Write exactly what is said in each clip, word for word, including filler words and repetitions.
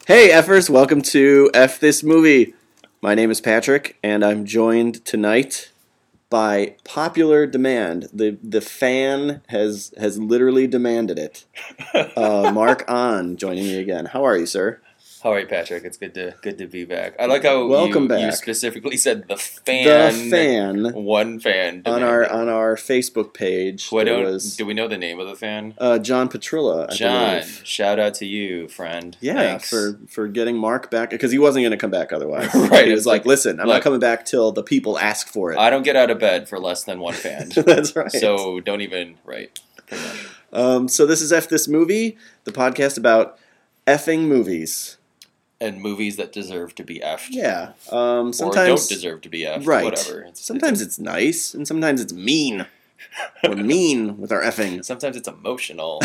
Hey, Effers, welcome to F This Movie. My name is Patrick, and I'm joined tonight by popular demand. The the fan has has literally demanded it. Uh, Mark On joining me again. How are you, sir? How are you, Patrick? It's good to good to be back. I like how Welcome you, back. you specifically said the fan. The fan. One fan. On our demanding. on our Facebook page. What there don't, was do we know the name of the fan? uh, John Petrilla. I John, believe. shout out to you, friend. Yeah, Thanks. for for getting Mark back because he wasn't going to come back otherwise. Right, He was it's like, like, "Listen, I'm look, not coming back till the people ask for it." I don't get out of bed for less than one fan. That's right. So don't even right. Pretty much. Um, so this is F This Movie, the podcast about effing movies. And movies that deserve to be effed. Yeah. Um, Or sometimes don't deserve to be effed. right. Whatever. It's, Sometimes it's, it's nice, and sometimes it's mean. We're mean with our effing. sometimes it's emotional.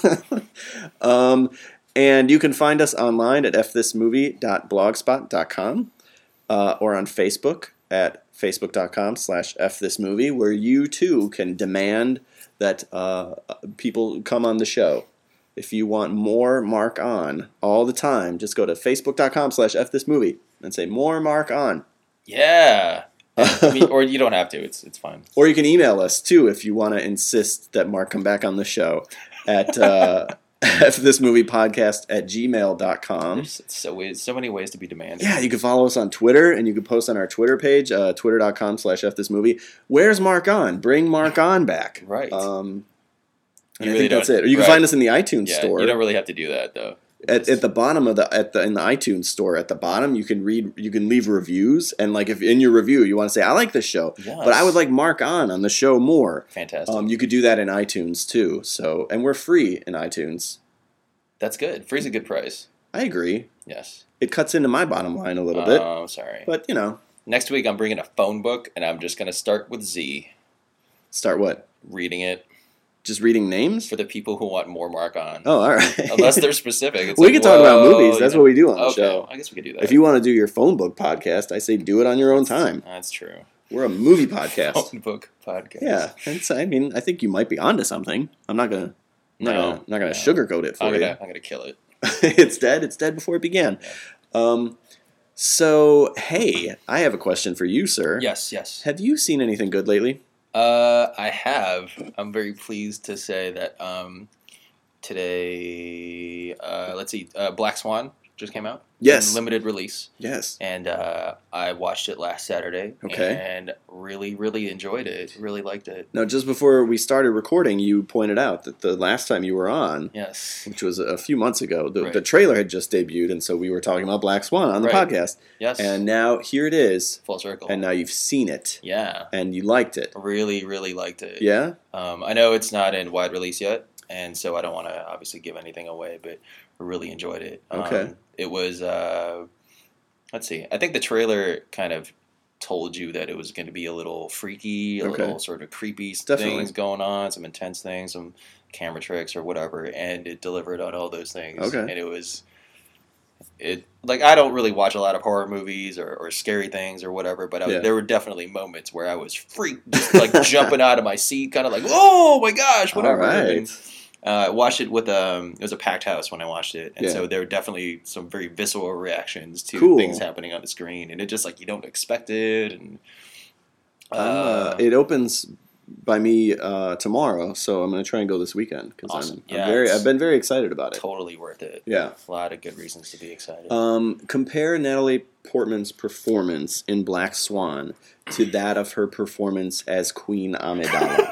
um, and you can find us online at f this movie dot blogspot dot com uh, or on Facebook at facebook dot com slash f this movie, where you too can demand that uh, people come on the show. If you want more Mark On all the time, just go to facebook dot com slash f this movie and say more Mark On. Yeah. I mean, or you don't have to. It's it's fine. Or you can email us too if you want to insist that Mark come back on the show at uh, fthismoviepodcast at gmail dot com. There's so ways, so many ways to be demanding. Yeah, you can follow us on Twitter, and you can post on our Twitter page, uh, twitter dot com slash f this movie. Where's Mark On? Bring Mark On back. Right. Um, and You I really think that's don't- it. Or you can right. find us in the iTunes Yeah, store. you don't really have to do that though. At, at the bottom of the at the in the iTunes store at the bottom, you can read you can leave reviews, and like if in your review you want to say I like this show, Yes. but I would like Mark On on the show more. Fantastic. Um, you could do that in iTunes too. So and we're free in iTunes. That's good. Free's a good price. I agree. Yes. It cuts into my bottom line a little bit, Oh, sorry. but you know, Next week I'm bringing a phone book and I'm just gonna start with Z, start what? reading it Just reading names? for the people who want more Mark On. Oh, all right. Unless they're specific. It's we like, can talk about whoa, movies. you That's know- what we do on the okay, show. I guess we could do that. If you want to do your phone book podcast, I say do it on your own time. That's true. We're a movie podcast. Phone book podcast. Yeah, it's, I mean, I think you might be onto something. I'm not gonna, I'm not No, gonna, I'm not gonna no. sugarcoat it for I'm you. gonna I'm gonna kill it. It's dead. It's dead before it began. Um, so hey, I have a question for you, sir. Yes, yes. Have you seen anything good lately? Uh, I have. I'm very pleased to say that um, today, uh, let's see, uh, Black Swan just came out. Yes. In limited release. Yes. And uh, I watched it last Saturday. Okay. And really, really enjoyed it. Really liked it. Now, just before we started recording, you pointed out that the last time you were on, Yes. which was a few months ago, the, Right. the trailer had just debuted, and so we were talking about Black Swan on the Right. podcast. Yes. And now here it is, Full circle. and now you've seen it, yeah. and you liked it. Really, really liked it. Yeah? Um, I know it's not in wide release yet, and so I don't want to obviously give anything away, but I really enjoyed it. Okay. Um, it was, uh, let's see, I think the trailer kind of told you that it was going to be a little freaky, a Okay. little sort of creepy Definitely. things going on, some intense things, some camera tricks or whatever, and it delivered on all those things. Okay. And it was, it like, I don't really watch a lot of horror movies or, or scary things or whatever, but I, Yeah. there were definitely moments where I was freaked, just like jumping out of my seat, kind of like, oh my gosh, whatever. All right. And, uh, I watched it with um, it was a packed house when I watched it, and Yeah. so there were definitely some very visceral reactions to Cool. things happening on the screen, and it just like you don't expect it, and uh, Uh, it opens by me uh, tomorrow, so I'm going to try and go this weekend because Awesome. I'm, I'm Yeah, very. it's- I've been very excited about it. totally worth it. Yeah. A lot of good reasons to be excited. Um, compare Natalie Portman's performance in Black Swan to that of her performance as Queen Amidala.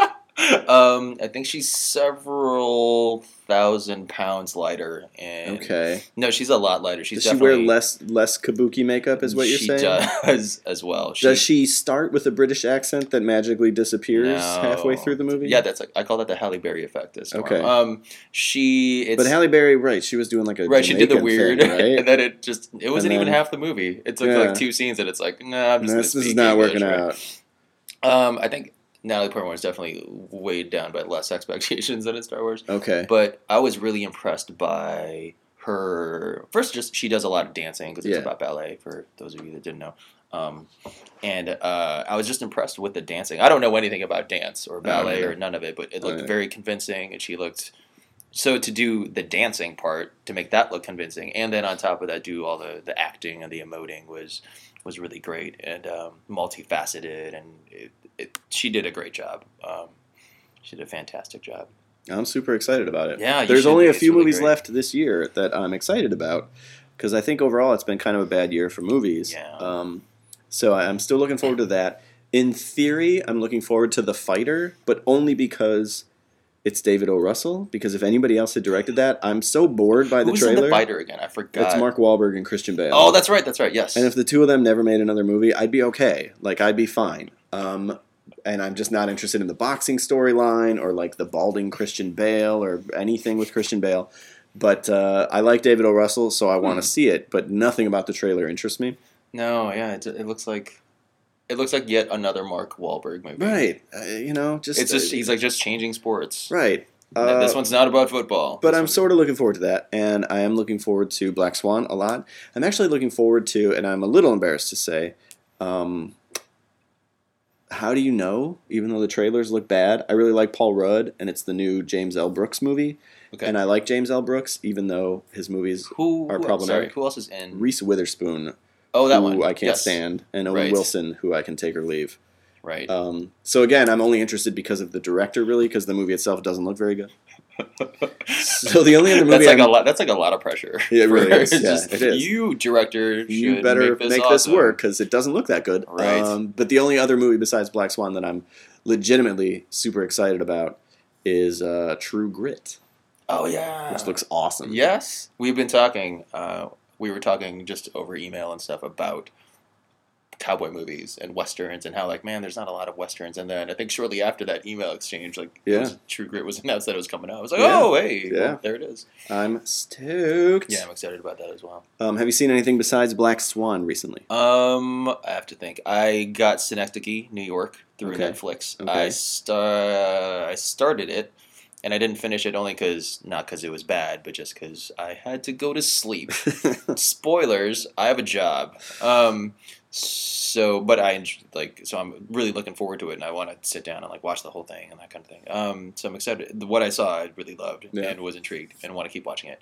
um, I think she's several thousand pounds lighter, and Okay. no, she's a lot lighter. She's Does she wear definitely less less kabuki makeup? Is what you're she saying? does as well. Does she start with a British accent that magically disappears No. halfway through the movie? Yeah, that's like I call that the Halle Berry effect. This Okay. okay. Um, she. It's, But Halle Berry, right? She was doing like a right. She did the Jamaican weird, thing, right? and then it just it wasn't And even then- half the movie. It took Yeah. like two scenes, and it's like, nah, I'm just No, gonna this, this is speak not English, working right? out. Um, I think Natalie Portman was definitely weighed down by less expectations than in Star Wars. Okay. But I was really impressed by her. First, just she does a lot of dancing because it's Yeah. about ballet. For those of you that didn't know, um, and uh, I was just impressed with the dancing. I don't know anything about dance or ballet either. or none of it, but it looked either. very convincing, and she looked so to do the dancing part, to make that look convincing, and then on top of that, do all the, the acting and the emoting was was really great and um, multifaceted, and it, it, she did a great job. Um, she did a fantastic job. I'm super excited about it. Yeah, you there's should only be. a It's few really movies great. left this year that I'm excited about because I think overall it's been kind of a bad year for movies. Yeah. Um, so I'm still looking forward to that. In theory, I'm looking forward to The Fighter, but only because it's David O. Russell. Because if anybody else had directed that, I'm so bored by the Who's trailer. in the fighter again? I forgot. It's Mark Wahlberg and Christian Bale. Oh, that's right. That's right. Yes. And if the two of them never made another movie, I'd be okay. Like, I'd be fine. Um, and I'm just not interested in the boxing storyline or, like, the balding Christian Bale or anything with Christian Bale. But uh, I like David O. Russell, so I want to Hmm. see it. But nothing about the trailer interests me. no, yeah, it, it looks like it looks like yet another Mark Wahlberg movie. Right. Uh, you know, just... It's just uh, he's like just changing sports. Right. Th- Uh, this one's not about football. But This I'm one- sort of looking forward to that, and I am looking forward to Black Swan a lot. I'm actually looking forward to, and I'm a little embarrassed to say, um, How Do You Know? Even though the trailers look bad, I really like Paul Rudd, and it's the new James L. Brooks movie. Okay. And I like James L. Brooks, even though his movies who are who- problematic. Sorry, who else is in? Reese Witherspoon, oh, that who one. I can't Yes. stand, and Owen Right. Wilson, who I can take or leave. Right. Um, so again, I'm only interested because of the director, really, because the movie itself doesn't look very good. So the only other movie that's like I'm- a lot. That's like a lot of pressure. Yeah, it really for- is. Yeah, just, it is. You director, You should better make this, make this awesome. work because it doesn't look that good. Right. Um, but the only other movie besides Black Swan that I'm legitimately super excited about is uh, True Grit, Oh yeah, which looks awesome. Yes, we've been talking. Uh, we were talking just over email and stuff about cowboy movies and westerns and how like man, there's not a lot of westerns. And then I think shortly after that email exchange, like it Yeah. was- True Grit was announced that it was coming out. I was like, Yeah. oh hey, Yeah. well, there it is. I'm stoked. Yeah, I'm excited about that as well. Um, have you seen anything besides Black Swan recently? Um, I have to think. I got Synecdoche, New York, through Okay. Netflix. Okay. I sta- I started it, and I didn't finish it only because not because it was bad, but just because I had to go to sleep. Spoilers: I have a job. Um, so, but I enj- like so I'm really looking forward to it, and I want to sit down and like watch the whole thing and that kind of thing. Um, so I'm excited. What I saw, I really loved Yeah. and was intrigued and want to keep watching it.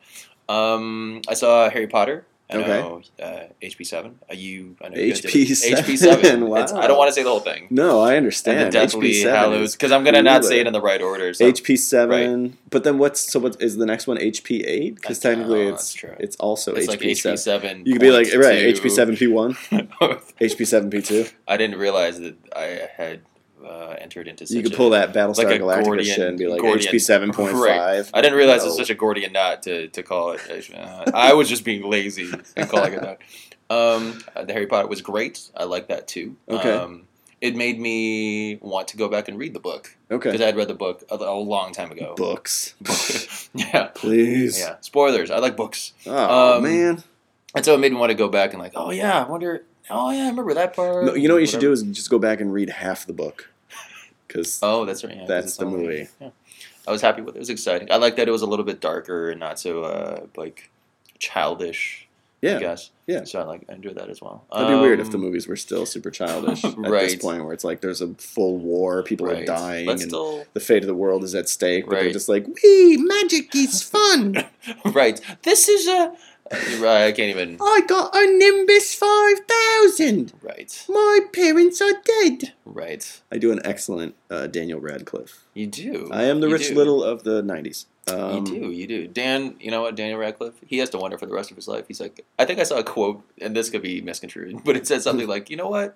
Um, I saw Harry Potter. I Okay. know uh, H P seven. Uh, you, I know you guys did H P it. seven, H P seven. wow. It's, I don't want to say the whole thing. No, I And understand. the Deathly H P seven Hallows, is because I'm gonna not say cooler. it in the right order. So. H P seven, but then what's so? What is the next one? H P eight? Because I know, technically, that's it's true. it's also It's H P like H P seven. seven. You could be like point right, two. H P seven P one, H P seven P two. I didn't realize that I had uh, entered into. Such You could a, pull that Battlestar like a Galactica Gordian- shit and be like Gordian- H P seven point Right. five. I didn't realize it was No. such a Gordian knot to, to call it. Uh, I was just being lazy and calling it that. Um, the Harry Potter was great. I like that too. Okay. Um, it made me want to go back and read the book because Okay. I had read the book a, a long time ago. Books, yeah, please. yeah. Spoilers. I like books, Oh Um, man. and so it made me want to go back and like, oh yeah, I wonder. Oh yeah, I remember that part. No, you know what you should do Whatever. is just go back and read half the book, because Oh, that's right. Yeah, 'cause That's it's the only- movie. Yeah. I was happy with it. It was exciting. I like that it was a little bit darker and not so uh, like childish. I yeah, guess. yeah. So I like I enjoyed that as well. That'd be weird if the Um, movie were still super childish at this Right. point, where it's like there's a full war, people are right. dying, But and still, the fate of the world is at stake. But they're Right. just like, "Wee, magic is fun. right. This is a. Right, I can't even. I got a Nimbus five thousand. Right, My parents are dead." right. I do an excellent uh, Daniel Radcliffe. You do. I am the You Rich do. Little of the nineties. Um, you do, you do. Dan, you know what? Daniel Radcliffe, he has to wonder for the rest of his life. He's like, I think I saw a quote, and this could be misconstrued, but it said something like, you know what?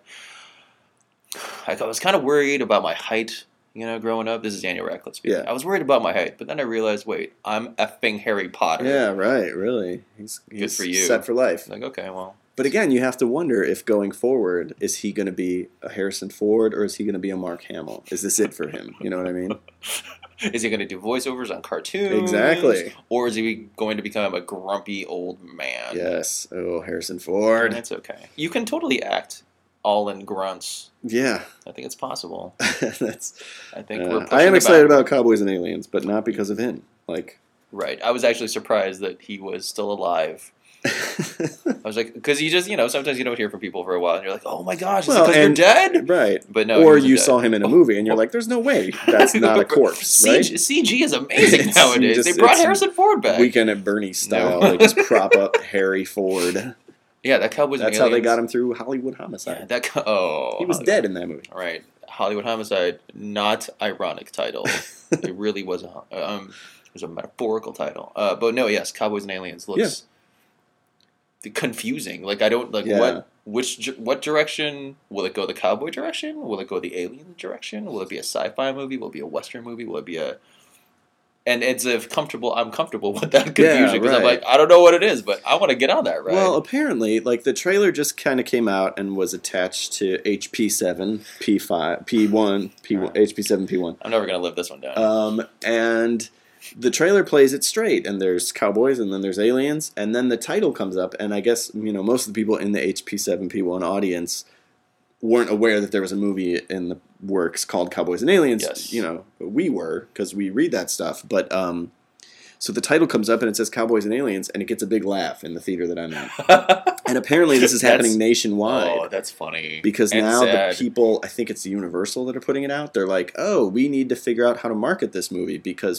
I was kind of worried about my height, you know, growing up. This is Daniel Radcliffe speaking. Yeah. I was worried about my height, but then I realized, wait, I'm effing Harry Potter. Yeah, right. Really, he's, he's for you. set for life. Like, okay, well, But again, you have to wonder if going forward, is he going to be a Harrison Ford or is he going to be a Mark Hamill? Is this it for him? You know what I mean? is he going to do voiceovers on cartoons? Exactly. Or is he going to become a grumpy old man? Yes. Oh, Harrison And Ford. that's okay. You can totally act all in grunts. Yeah. I think it's possible. That's. I think uh, we're pushing I am the excited boundary. about Cowboys and Aliens, but not because of him. Like, Right. I was actually surprised that he was still alive I was like, because you just, you know, sometimes you don't hear from people for a while, and you're like, oh my gosh, is Well, it because you're and- dead? Right. But no, Or he you wasn't saw dead. him in a movie and you're like, there's no way that's not a corpse, C right? G, C G is amazing It's nowadays. just- they brought it's Harrison Ford back. Weekend at Bernie style. No. They just prop up Harry Ford. Yeah, that Cowboys and That's how they Aliens. got him through Hollywood Homicide. Yeah, that co- oh, He was Hollywood. dead in that movie. Right, Hollywood Homicide, not ironic title. It really was a um, it was a metaphorical title. Uh, but no, yes, Cowboys and Aliens looks confusing. Like I don't like Yeah. what which di- what direction will it go? The cowboy direction? Will it go the alien direction? Will it be a sci-fi movie? Will it be a western movie? Will it be a and it's if comfortable. I'm comfortable with that confusion because I'm right. like I don't know what it is, but I want to get on that ride. Well, apparently, like the trailer just kind of came out and was attached to H P seven, P five, P one, P one, H P seven, P one. I'm never gonna live this one down. Um, and the trailer plays it straight, and there's cowboys, and then there's aliens, and then the title comes up, and I guess you know most of the people in the H P seven P one audience weren't aware that there was a movie in the works called Cowboys and Aliens. Yes. You know, we were because we read that stuff, but um, so the title comes up and it says Cowboys and Aliens, and it gets a big laugh in the theater that I'm in. And apparently, this is happening That's- nationwide. Oh, that's funny. Because And now sad. the people, I think it's Universal that are putting it out, they're like, oh, we need to figure out how to market this movie because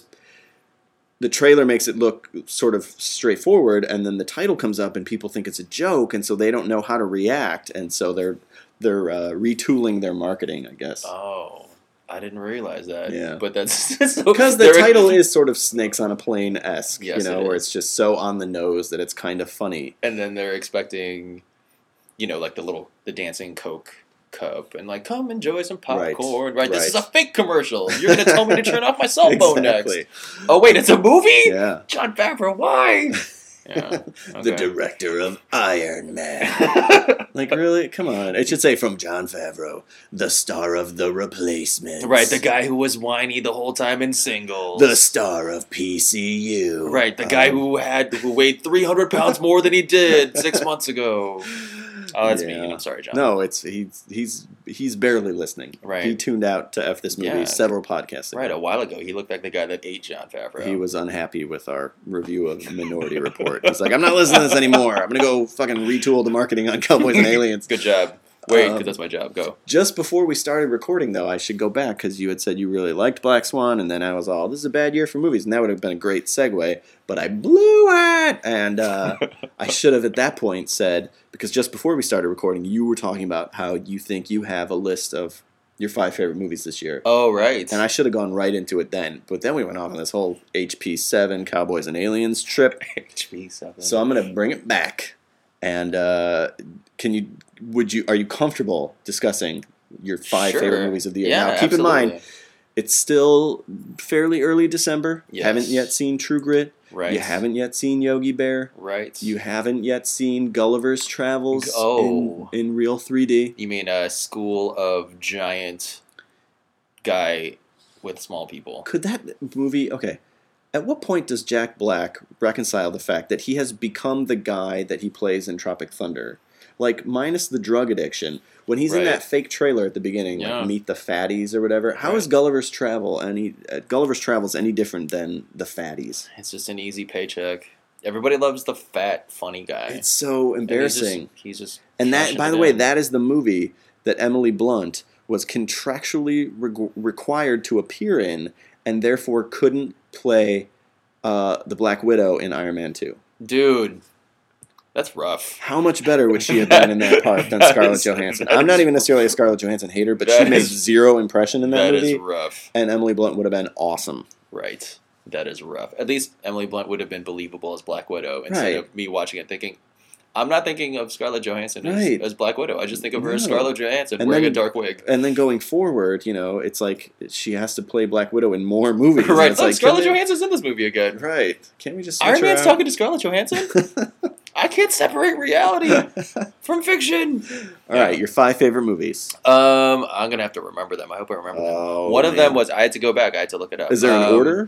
the trailer makes it look sort of straightforward, and then the title comes up and people think it's a joke, and so they don't know how to react, and so they're they're uh, retooling their marketing, I guess. Oh, I didn't realize that. Yeah. But that's so, Because the they're- title is sort of Snakes on a Plane-esque, Yes, you know, it where is. it's just so on the nose that it's kind of funny. and then they're expecting, you know, like the little the dancing Coke cup, and like come enjoy some popcorn. Right, this right. is a fake commercial. You're gonna tell me to turn off my cell phone Exactly. next. Oh wait, it's a movie. Yeah. John Favreau, why? Yeah. The okay. director of Iron Man. Like, really? Come on. It should say from John Favreau, the star of The Replacements. Right, the guy who was whiny the whole time in Singles. The star of P C U. Right, the guy Um, who had who weighed three hundred pounds more than he did six months ago. Oh, that's Yeah. mean. I'm sorry, John. No, it's he's he's he's barely listening. Right. He tuned out to F this movie Yeah. several podcasts ago. Right, a while ago, he looked like the guy that ate John Favreau. He was unhappy with our review of Minority Report. He's like, I'm not listening to this anymore. I'm gonna go fucking retool the marketing on Cowboys and Aliens. Good job. Wait, because Um, that's my job. Go. Just before we started recording, though, I should go back because you had said you really liked Black Swan, and then I was all, this is a bad year for movies, and that would have been a great segue, but I blew it! And uh, I should have at that point said, because just before we started recording, you were talking about how you think you have a list of your five favorite movies this year. Oh, right. And I should have gone right into it then, but then we went off on this whole H P seven Cowboys and Aliens trip, H P seven. so I'm going to bring it back. And uh, can you, would you, are you comfortable discussing your five Sure. favorite movies of the year? Yeah, Now, keep in mind, absolutely. it's still fairly early December. You Yes. haven't yet seen True Grit. Right. You haven't yet seen Yogi Bear. Right. You haven't yet seen Gulliver's Travels Oh. in, in real three D. You mean a school of giant guy with small people? Could that movie, okay, at what point does Jack Black reconcile the fact that he has become the guy that he plays in Tropic Thunder? Like, minus the drug addiction, when he's in Right. that fake trailer at the beginning, Yeah. like Meet the Fatties or whatever, how Right. is Gulliver's Travel any uh, Gulliver's Travels any different than the Fatties? It's just an easy paycheck. Everybody loves the fat, funny guy. It's so And he's just- embarrassing. He's just. And that, cashing by it the way, in. that is the movie that Emily Blunt was contractually re- required to appear in, and therefore couldn't play uh, the Black Widow in Iron Man two. Dude, that's rough. How much better would she have been in that part than That Scarlett is- Johansson? that I'm not is- even necessarily a Scarlett Johansson hater, but That she made is- zero impression in that, That movie, is rough. and Emily Blunt would have been awesome. Right. That is rough. At least Emily Blunt would have been believable as Black Widow instead Right. of me watching it thinking, I'm not thinking of Scarlett Johansson as, Right. as Black Widow. I just think of her as No. Scarlett Johansson And wearing then- a dark wig. And then going forward, you know, it's like she has to play Black Widow in more movies. right. It's Look, like, Scarlett can they- Johansson's in this movie again. Right. Can't we just switch Iron her Man's out? talking to Scarlett Johansson? I can't separate reality from fiction. All right, your five favorite movies. Um, I'm gonna have to remember them. I hope I remember them. Oh, One of man. them was I had to go back. I had to look it up. Is there an Um, order?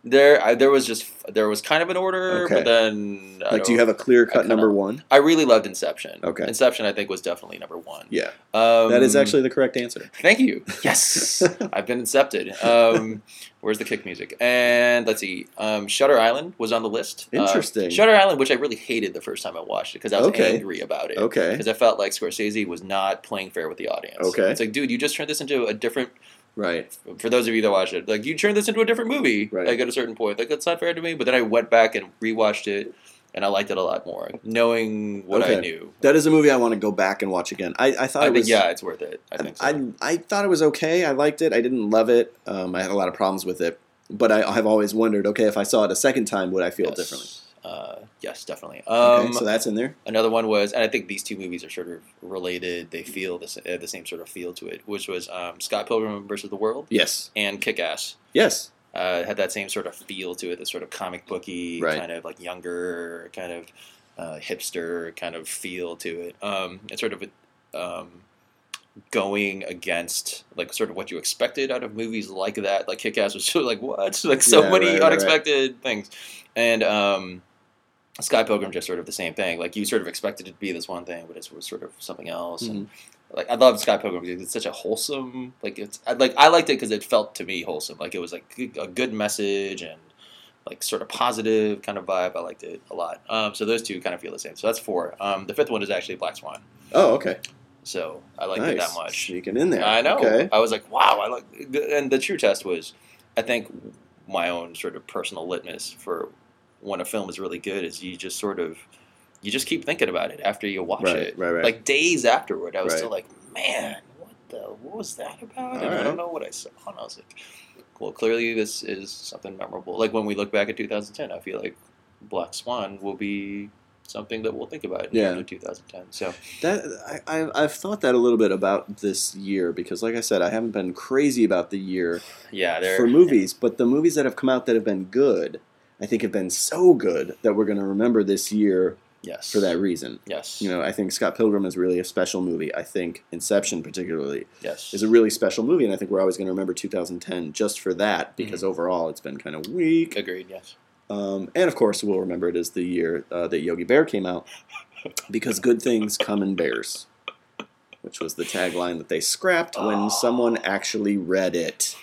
There, I, there was just there was kind of an order, Okay. but then I Like, do you don't- have a clear I cut kinda- number one? I really loved Inception. Okay. Inception, I think, was definitely number one. Yeah, Um, that is actually the correct answer. Thank you. Yes, I've been incepted. Um, where's the kick music? And let's see. Um, Shutter Island was on the list. Uh, Interesting. Shutter Island, which I really hated the first time I watched it because I was Okay. angry about it. Okay. Because I felt like Scorsese was not playing fair with the audience. Okay. It's like, dude, you just turned this into a different. Right. For those of you that watched it, like you turned this into a different movie. Right. Like at a certain point, like that's not fair to me. But then I went back and rewatched it, and I liked it a lot more, knowing what Okay. I knew. That is a movie I want to go back and watch again. I, I thought I it think was. yeah, it's worth it. I think so. I, I thought it was okay. I liked it. I didn't love it. Um, I had a lot of problems with it. But I, I've always wondered, okay, if I saw it a second time, would I feel yes. differently? Uh, yes, definitely. Okay, Um, so that's in there. Another one was, and I think these two movies are sort of related. They feel the, s- uh, the same sort of feel to it, which was um, Scott Pilgrim versus the World Yes. and Kick-Ass. Yes. Uh, it had that same sort of feel to it, this sort of comic booky, Right. kind of like younger, kind of uh, hipster kind of feel to it. Um, it's sort of um, going against like sort of what you expected out of movies like that. Like Kick-Ass was sort of like what, like so Yeah, many right, right, right. unexpected things, and um, Sky Pilgrim just sort of the same thing. Like you sort of expected it to be this one thing, but it was sort of something else. And like I love Sky Pilgrim because it's such a wholesome. Like it's I, like I liked it because it felt to me wholesome. Like it was like a good message and like sort of positive kind of vibe. I liked it a lot. Um, so those two kind of feel the same. So that's four. Um, the fifth one is actually Black Swan. Oh, okay. So I liked Nice. it that much. Sneaking in there. I know. Okay. I was like, wow. I like. And the true test was, I think, my own sort of personal litmus for when a film is really good is you just sort of you just keep thinking about it after you watch Right, it. right, right. Like days afterward, I was Right. still like, man, what the what was that about? And All I right. don't know what I saw. And I was like, well, clearly this is something memorable. Like when we look back at two thousand ten, I feel like Black Swan will be something that we'll think about in Yeah. terms of two thousand ten. So That I, I I've thought that a little bit about this year because, like I said, I haven't been crazy about the year yeah, there for movies, but the movies that have come out that have been good, I think have been so good that we're going to remember this year yes for that reason. Yes, You know, I think Scott Pilgrim is really a special movie. I think Inception, particularly, yes is a really special movie, and I think we're always going to remember two thousand ten just for that because overall it's been kind of weak. agreed. Yes. Um, and of course, we'll remember it as the year uh, that Yogi Bear came out because good things come in bears, which was the tagline that they scrapped when Oh. someone actually read it.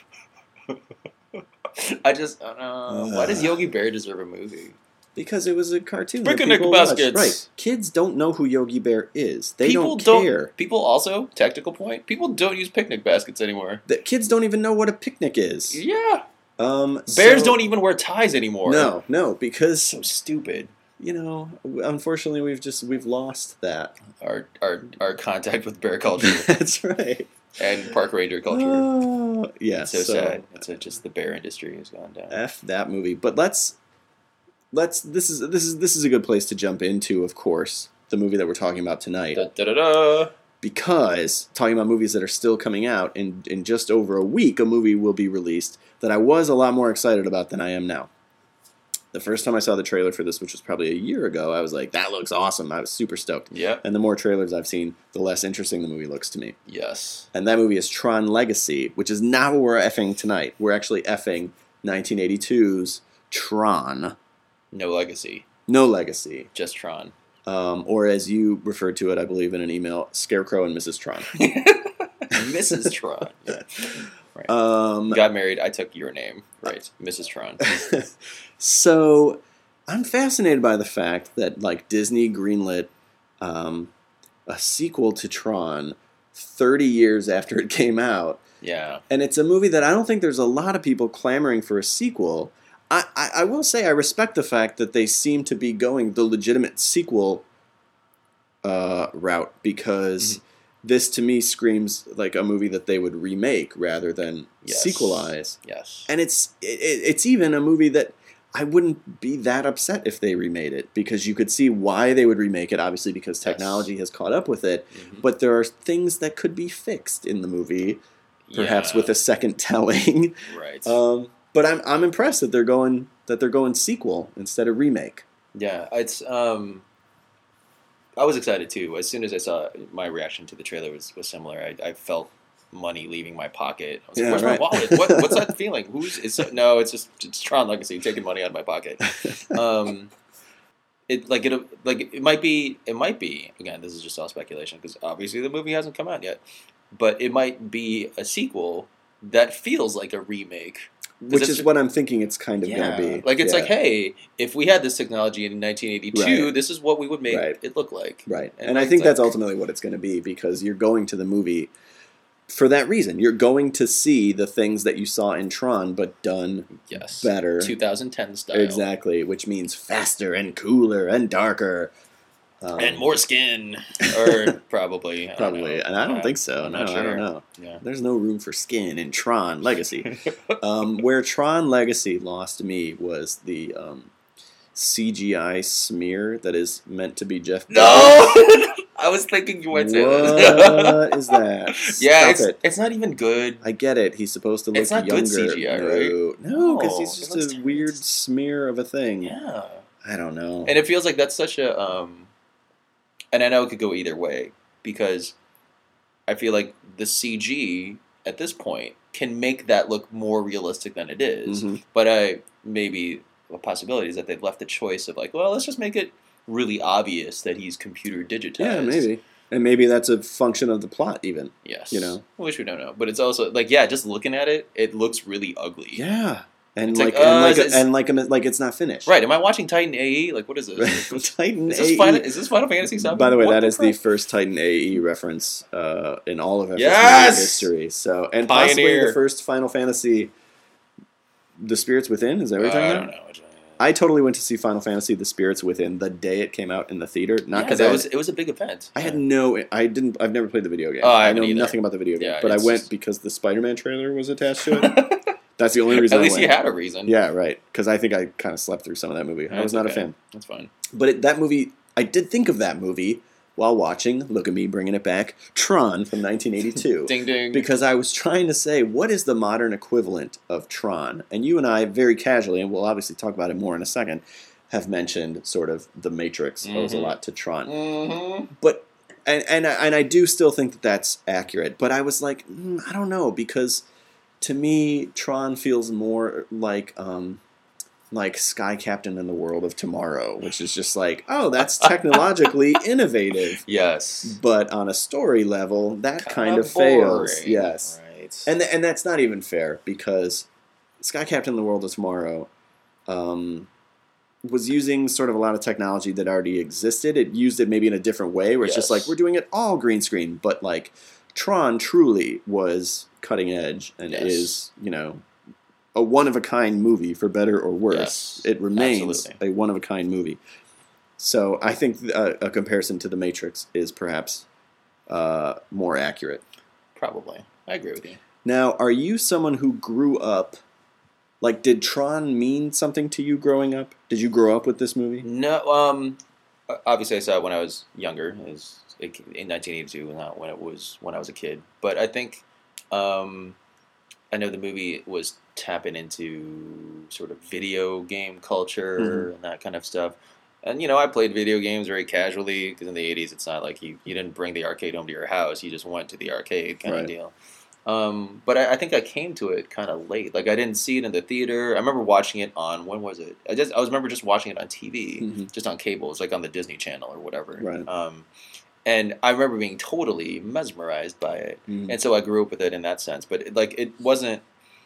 I just uh, why does Yogi Bear deserve a movie? Because it was a cartoon. that Picnic people watched. baskets. Right. Kids don't know who Yogi Bear is. They people don't care. People also, technical point, people don't use picnic baskets anymore. The kids don't even know what a picnic is. Yeah. Um, Bears so- don't even wear ties anymore. No, no, because So stupid. you know, unfortunately, we've just we've lost that. Our our our contact with bear culture That's right. and park ranger culture. Oh, yeah. It's so, sad. It's a, just the bear industry has gone down. F that movie. But let's let's this is this is this is a good place to jump into, of course, the movie that we're talking about tonight. Da, da, da, da. Because talking about movies that are still coming out, in in just over a week, a movie will be released that I was a lot more excited about than I am now. The first time I saw the trailer for this, which was probably a year ago, I was like, that looks awesome. I was super stoked. Yep. And the more trailers I've seen, the less interesting the movie looks to me. Yes. And that movie is Tron Legacy, which is not what we're effing tonight. We're actually effing nineteen eighty-two's Tron. No legacy. No Legacy. Just Tron. Um, or as you referred to it, I believe, in an email, Scarecrow and Missus Tron. Missus Tron. Yeah. Right. Um, You got married. I took your name. Right. Missus Tron. so I'm fascinated by the fact that like Disney greenlit um, a sequel to Tron thirty years after it came out. Yeah. And it's a movie that I don't think there's a lot of people clamoring for a sequel. I, I, I will say I respect the fact that they seem to be going the legitimate sequel uh, route because Mm-hmm. this to me screams like a movie that they would remake rather than Yes. sequelize. Yes. And it's it, it's even a movie that I wouldn't be that upset if they remade it because you could see why they would remake it, obviously because technology has caught up with it. Mhm. But there are things that could be fixed in the movie, perhaps Yeah. with a second telling. Right. Um, but I'm I'm impressed that they're going that they're going sequel instead of remake. Yeah, it's. Um, I was excited too. As soon as I saw it, my reaction to the trailer was, was similar. I, I felt money leaving my pocket. I was Yeah, like, "Where's right. my wallet? What, what's that feeling? Who's? It's no, it's just it's Tron Legacy taking money out of my pocket." Um, it like it like it might be it might be again. This is just all speculation because obviously the movie hasn't come out yet, but it might be a sequel that feels like a remake. Which is what I'm thinking it's kind of Yeah, going to be. like it's Yeah. like, hey, if we had this technology in nineteen eighty-two, Right. this is what we would make Right. it look like. Right. And And, I it's think like- that's ultimately what it's going to be because you're going to the movie for that reason. You're going to see the things that you saw in Tron, but done Yes, better. twenty ten style, Exactly, which means faster and cooler and darker. Um, and more skin, or probably, I don't Probably. know. And I don't Yeah, think so. I'm No, not I sure. don't know. Yeah. There's no room for skin in Tron Legacy. um, where Tron Legacy lost me was the um, C G I smear that is meant to be Jeff No, I was thinking you went to this. What is that? Yeah, Stop it's it. it's not even good. I get it. He's supposed to look It's not younger. good C G I, no, right? no, because No, he's it just looks a terrible. weird smear of a thing. Yeah, I don't know. and it feels like that's such a um, and I know it could go either way because I feel like the C G at this point can make that look more realistic than it is. Mhm. But I maybe a possibility is that they've left the choice of like, well, let's just make it really obvious that he's computer digitized. Yeah, maybe. And maybe that's a function of the plot, even. Yes. You know? Which we don't know, but it's also like, yeah, just looking at it, it looks really ugly. Yeah. And It's like, like, and uh, like, is- and like, like, it's not finished. Right? Am I watching Titan A E? Like, what is this? Titan Is this, A E. Final, is this Final Fantasy seven? By the way, What that is the crap? first Titan A E reference uh, in all of F S Yes! history. So, and possibly Pioneer. the first Final Fantasy, The Spirits Within. Is that what Uh, you're talking I about? don't know. Which one. I totally went to see Final Fantasy: The Spirits Within the day it came out in the theater. Not Yeah, because that I, was it was a big event. I had Yeah. no, I didn't, I've never played the video game. Oh, I I haven't know either. nothing about the video game, Yeah, but I it's went just- because the Spider-Man trailer was attached to it. That's the only reason. At I least went. you had a reason. Yeah, right. Because I think I kind of slept through some of that movie. I was That's not okay. a fan. That's fine. But it, that movie, I did think of that movie while watching. Look at me bringing it back. Tron from nineteen eighty-two. Ding ding. Because I was trying to say, what is the modern equivalent of Tron? And you and I, very casually, and we'll obviously talk about it more in a second, have mentioned sort of The Matrix owes a Mhm. lot to Tron. Mm-hmm. But and and I- and I do still think that that's accurate. But I was like, mm, I don't know, because to me, Tron feels more like um, like Sky Captain in the World of Tomorrow, which is just like, oh, that's technologically innovative. Yes. But on a story level, that kind Kinda of fails. boring. Yes, Right. and and that's not even fair because Sky Captain in the World of Tomorrow um, was using sort of a lot of technology that already existed. It used it maybe in a different way, where it's just Yes. like we're doing it all green screen. But like Tron truly was cutting edge and Yes. is, you know, a one of a kind movie for better or worse. Yes, It remains absolutely. a one of a kind movie. So I think a, a comparison to The Matrix is perhaps uh, more accurate. Probably. I agree with you. Now, are you someone who grew up? Like, did Tron mean something to you growing up? Did you grow up with this movie? No, um, obviously I saw it when I was younger, it was in nineteen eighty-two, not when it was when I was a kid. But I think, um, I know the movie was tapping into sort of video game culture Mhm. and that kind of stuff. And, you know, I played video games very casually because in the eighties, it's not like you, you didn't bring the arcade home to your house. You just went to the arcade kind Right. of deal. Um, but I, I think I came to it kind of late. Like I didn't see it in the theater. I remember watching it on, when was it? I just I was remember just watching it on T V, Mhm. just on cable. It was like on the Disney Channel or whatever. Right. Um, and I remember being totally mesmerized by it. Mhm. And so I grew up with it in that sense. But it, like it wasn't.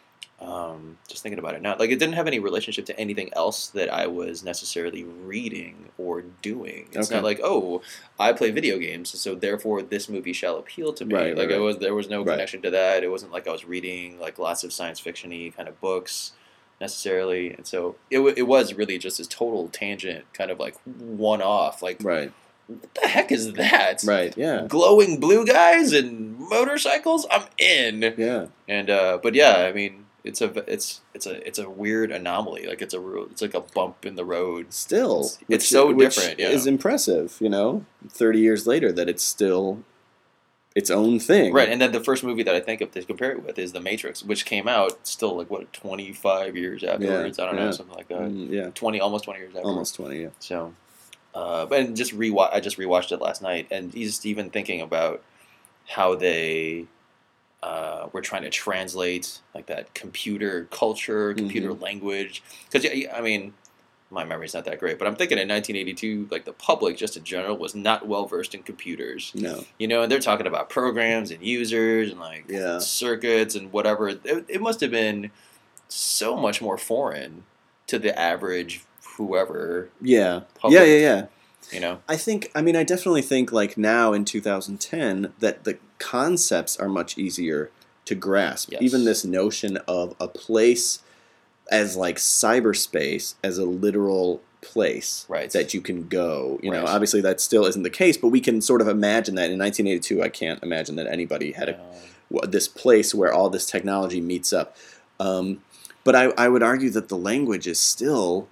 Um, just thinking about it now, like it didn't have any relationship to anything else that I was necessarily reading or doing. It's Okay. not like, oh, I play video games, so therefore this movie shall appeal to me. Right, like right, it right. was, there was no Right. connection to that. It wasn't like I was reading like lots of science fiction-y kind of books necessarily, and so it w- it was really just this total tangent, kind of like one-off. Like, Right. what the heck is that? Right. Yeah. Glowing blue guys and motorcycles. I'm in. Yeah. And uh, but yeah, I mean, it's a it's it's a it's a weird anomaly. Like it's a real, it's like a bump in the road. Still, It's- it's which- so which different, yeah. Is impressive. You know, thirty years later, that it's still its own thing. Right, and then the first movie that I think of to compare it with is The Matrix, which came out still like what twenty-five years afterwards. I don't know, yeah. something like that. Mm, yeah. Twenty, almost twenty years afterwards. Almost twenty. Yeah. So, uh, but and just rewatch. I just rewatched it last night, and just even thinking about how they, uh, we're trying to translate like that computer culture, computer Mhm. language. Because I mean, my memory's not that great, but I'm thinking in nineteen eighty-two, like the public just in general was not well versed in computers. No. You know, and they're talking about programs and users and like Yeah. circuits and whatever. It, it must have been so much more foreign to the average whoever. Yeah. Public. Yeah, yeah, yeah. You know? I think, I mean, I definitely think, like, now in two thousand ten, that the concepts are much easier to grasp. Yes. Even this notion of a place as, like, cyberspace, as a literal place Right. that you can go. You know, Right. obviously that still isn't the case, but we can sort of imagine that. In nineteen eighty-two, I can't imagine that anybody had a, Um, w- this place where all this technology meets up. Um, but I, I would argue that the language is still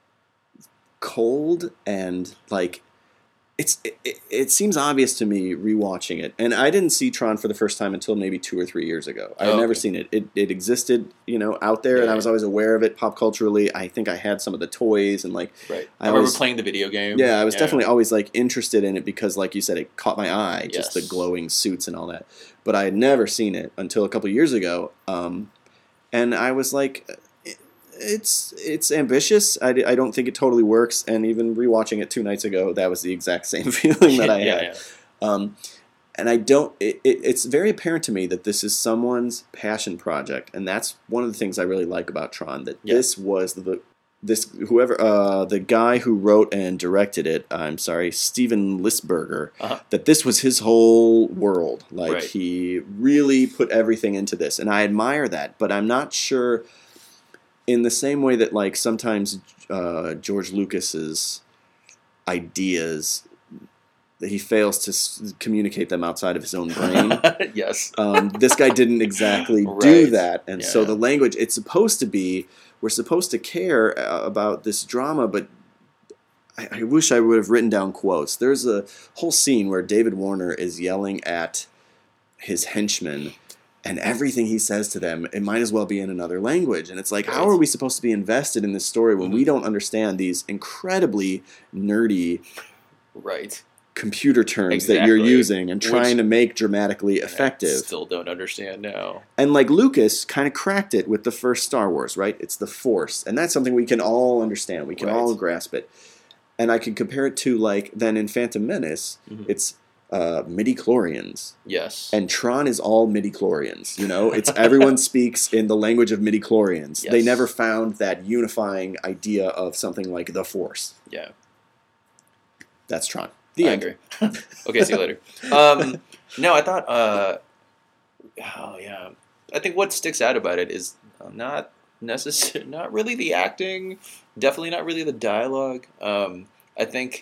cold and like it's it, it, it seems obvious to me rewatching it, and I didn't see Tron for the first time until maybe two or three years ago. I had Oh, never okay. seen it. It it existed, you know, out there, and Yeah. I was always aware of it pop culturally. I think I had some of the toys and like right. I I, remember always- playing the video game. yeah, I was definitely always like interested in it because, like you said, it caught my eye, just the Yes. glowing suits and all that. But I had never seen it until a couple years ago, um, and I was like, it- "It's it's ambitious. I, d- I don't think it totally works." And even rewatching it two nights ago, that was the exact same feeling that I yeah, had. yeah. Um, and I don't. It, it, it's very apparent to me that this is someone's passion project, and that's one of the things I really like about Tron. That Yeah. this was the this whoever uh, the guy who wrote and directed it. I'm sorry, Steven Lisberger. Uh-huh. That this was his whole world. Like Right. he really put everything into this, and I admire that. But I'm not sure. In the same way that like sometimes uh, George Lucas's ideas, that he fails to s- communicate them outside of his own brain. yes. Um, this guy didn't exactly do Right. that, and so Yeah. the language, it's supposed to be, we're supposed to care uh, about this drama, but I, I wish I would have written down quotes. There's a whole scene where David Warner is yelling at his henchmen, and everything he says to them, it might as well be in another language. And it's like, how Right. are we supposed to be invested in this story when Mhm. we don't understand these incredibly nerdy Right. computer terms that you're Exactly. using and Which- trying to make dramatically I effective? still don't understand now. And like Lucas kind of cracked it with the first Star Wars, right? It's the Force. And that's something we can all understand. We can Right. all grasp it. And I can compare it to like, then in Phantom Menace, Mhm. it's uh, midi-chlorians. Yes. And Tron is all midi-chlorians, you know? It's everyone speaks in the language of midi-chlorians. They Yes. never found that unifying idea of something like the Force. yeah. That's Tron. The I end. agree. Okay, see you later. Um, no, I thought. Uh, oh yeah, I think what sticks out about it is not necessary, not really the acting. Definitely not really the dialogue. Um, I think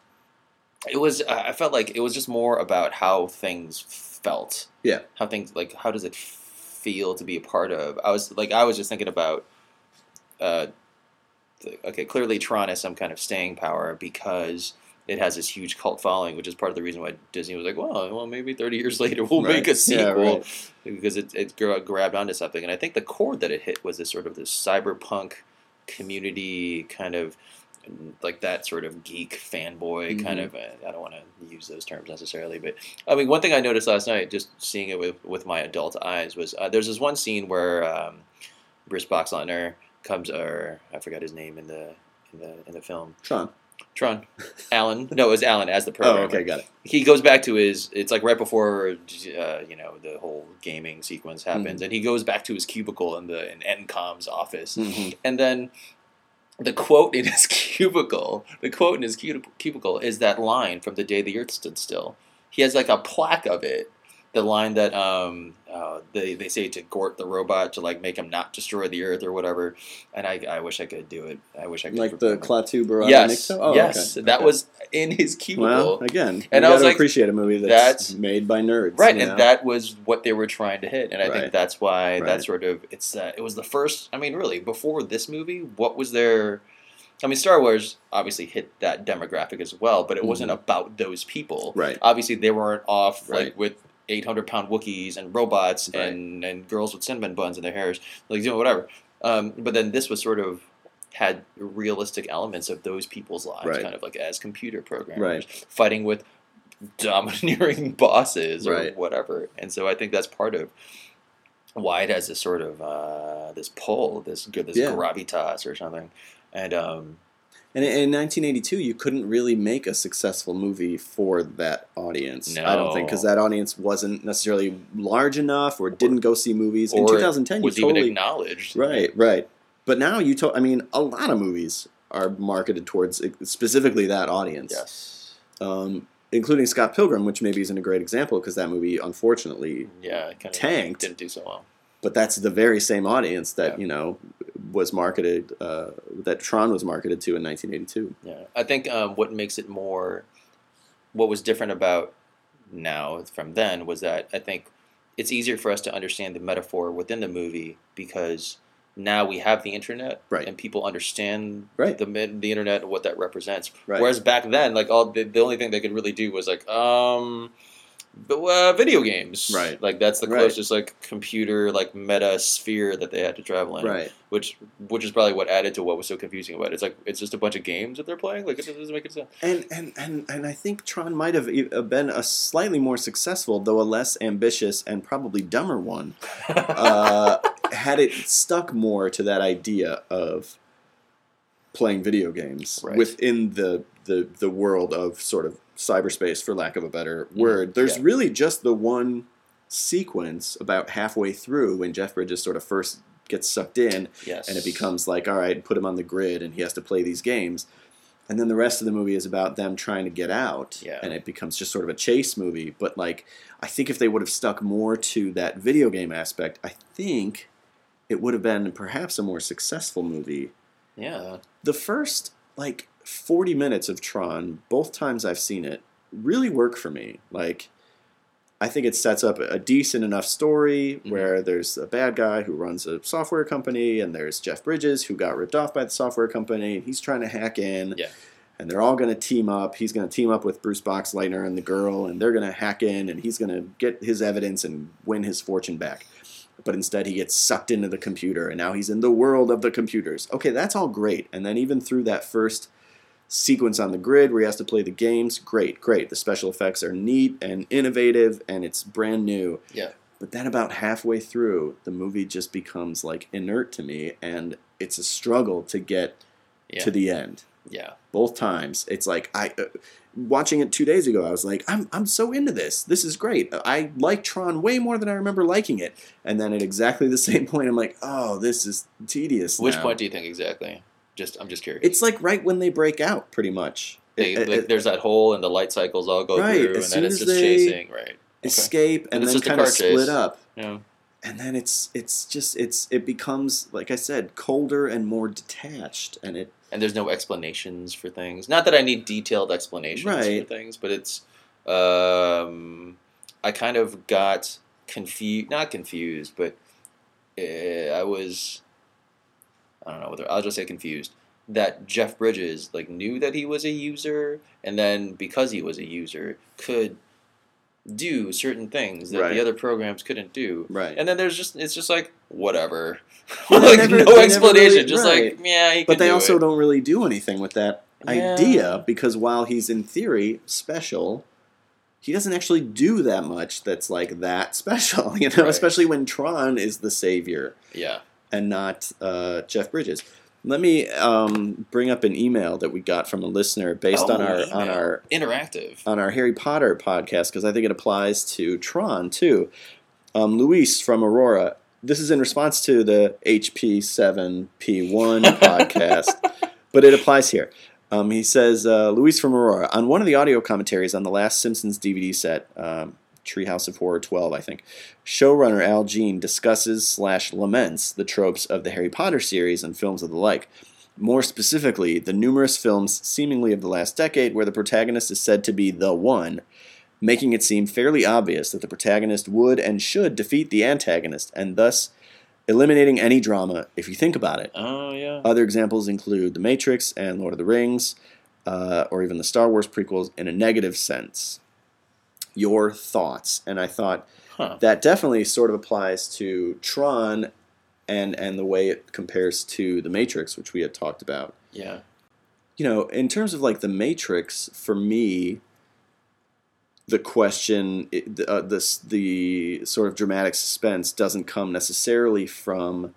it was. I I felt like it was just more about how things felt. Yeah. How things like how does it feel to be a part of? I was like I was just thinking about. Uh, the, okay, clearly Tron has some kind of staying power because it has this huge cult following, which is part of the reason why Disney was like, well, well, maybe thirty years later we'll Right. make a Yeah, sequel right. because it, it gra- grabbed onto something. And I think the chord that it hit was this sort of this cyberpunk community kind of like that sort of geek fanboy kind Mhm. of, uh, I don't want to use those terms necessarily, but I mean, one thing I noticed last night, just seeing it with, with my adult eyes was uh, there's this one scene where um, Bruce Boxleitner comes, or I forgot his name in the, in the, in the film. Tron. Tron. Alan. No, it was Alan as the Oh, programmer. okay, got it. He goes back to his. It's like right before, uh, you know, the whole gaming sequence happens, Mhm. and he goes back to his cubicle in the in N COM's office, Mhm. and then the quote in his cubicle, the quote in his cub- cubicle is that line from The Day the Earth Stood Still. He has like a plaque of it. The line that um, uh, they they say to Gort the robot to like make him not destroy the Earth or whatever, and I, I wish I could do it. I wish I could Like the remember. Klaatu Barada Yes, Nixo? Oh, yes, okay. that Okay. was in his cubicle. Well, again, And you I was gotta like, appreciate a movie that's, that's- made by nerds, Right, you and know? that was what they were trying to hit, and I Right. think that's why Right. that sort of it's uh, it was the first. I mean, really, before this movie, what was there? I mean, Star Wars obviously hit that demographic as well, but it wasn't Mhm. about those people. Right. Obviously, they weren't off Right. like with eight hundred pound Wookiees and robots Right. and and girls with cinnamon buns in their hairs, like doing whatever. Um, but then this was sort of had realistic elements of those people's lives, Right. kind of like as computer programmers Right. fighting with domineering bosses or Right. whatever. And so I think that's part of why it has this sort of uh, this pull, this this Yeah. gravitas or something. And um, And in in nineteen eighty-two, you couldn't really make a successful movie for that audience. I don't think, because No. that audience wasn't necessarily large enough or didn't go see movies. In or twenty ten, you was totally even acknowledged. right, right. But now you, to, I mean, a lot of movies are marketed towards specifically that audience. Yes. Um, including Scott Pilgrim, which maybe isn't a great example because that movie, unfortunately, Yeah, it kind of tanked. didn't do so well. But that's the very same audience that Yeah. you know was marketed, uh, that Tron was marketed to in nineteen eighty-two. Yeah, I think um, what makes it more, what was different about now from then was that I think it's easier for us to understand the metaphor within the movie because now we have the internet Right. and people understand Right. the mid- the internet and what that represents. Right. Whereas back then, like all the, the only thing they could really do was like um. But, uh, video games, Right. Like that's the Right. closest like computer like meta sphere that they had to travel in, Right. Which which is probably what added to what was so confusing about it. It's like it's just a bunch of games that they're playing. Like it doesn't make it sense. And, and, and, and I think Tron might have e- been a slightly more successful, though a less ambitious and probably dumber one, uh, had it stuck more to that idea of playing video games Right. within the, the, the world of sort of cyberspace, for lack of a better word. There's Yeah. really just the one sequence about halfway through when Jeff Bridges sort of first gets sucked in, Yes, and it becomes like, all right, put him on the grid, and he has to play these games. And then the rest of the movie is about them trying to get out, Yeah. and it becomes just sort of a chase movie. But like, I think if they would have stuck more to that video game aspect, I think it would have been perhaps a more successful movie. yeah, The first like forty minutes of Tron, both times I've seen it, really work for me. Like, I think it sets up a decent enough story Mhm. where there's a bad guy who runs a software company, and there's Jeff Bridges who got ripped off by the software company, and he's trying to hack in. Yeah. And they're all going to team up. He's going to team up with Bruce Boxleitner and the girl, and they're going to hack in, and he's going to get his evidence and win his fortune back. But instead, he gets sucked into the computer, and now he's in the world of the computers. Okay, that's all great. And then even through that first sequence on the grid where he has to play the games, great, great. The special effects are neat and innovative, and it's brand new. Yeah. But then about halfway through, the movie just becomes like inert to me, and it's a struggle to get yeah, to the end. yeah, Both times, it's like I, uh, watching it two days ago, I was like, I'm I'm so into this. This is great. I like Tron way more than I remember liking it. And then at exactly the same point, I'm like, oh, this is tedious. Which now. point do you think exactly? Just I'm just curious. It's like right when they break out, pretty much. They, It- like, it- there's that hole, and the light cycles all go Right, through, as and soon then it's as just they- chasing, right? escape and, And it's then just a kind of car split chase. up. Yeah. And then it's it's just it's it becomes, like I said, colder and more detached, and it And there's no explanations for things. Not that I need detailed explanations Right. for things, but it's um, I kind of got confused. Not confused, but uh, I was. I don't know whether I'll just say confused. That Jeff Bridges like knew that he was a user, and then because he was a user, could do certain things that Right. the other programs couldn't do. right. And then there's just it's just like whatever, Yeah, they like never- no they never explanation, really- just right. like yeah, he But could they do also it. don't really do anything with that Yeah. idea, because while he's in theory special, he doesn't actually do that much that's like that special, you know, Right. especially when Tron is the savior Yeah. and not uh, Jeff Bridges. Let me um, bring up an email that we got from a listener based Oh, on our on email. our interactive. on our Harry Potter podcast, because I think it applies to Tron too. Um, Luis from Aurora. This is in response to the H P seven P one podcast, but it applies here. Um, he says, uh, Luis from Aurora, on one of the audio commentaries on the last Simpsons D V D set, um, Treehouse of Horror twelve, I think, showrunner Al Jean discusses slash laments the tropes of the Harry Potter series and films of the like. More specifically, the numerous films seemingly of the last decade where the protagonist is said to be the one, making it seem fairly obvious that the protagonist would and should defeat the antagonist, and thus eliminating any drama if you think about it. Oh yeah. Other examples include The Matrix and Lord of the Rings, uh, or even the Star Wars prequels in a negative sense. Your thoughts? And I thought Huh. that definitely sort of applies to Tron and, and the way it compares to The Matrix, which we had talked about. Yeah. You know, in terms of like The Matrix, for me, the question, it, uh, this the sort of dramatic suspense doesn't come necessarily from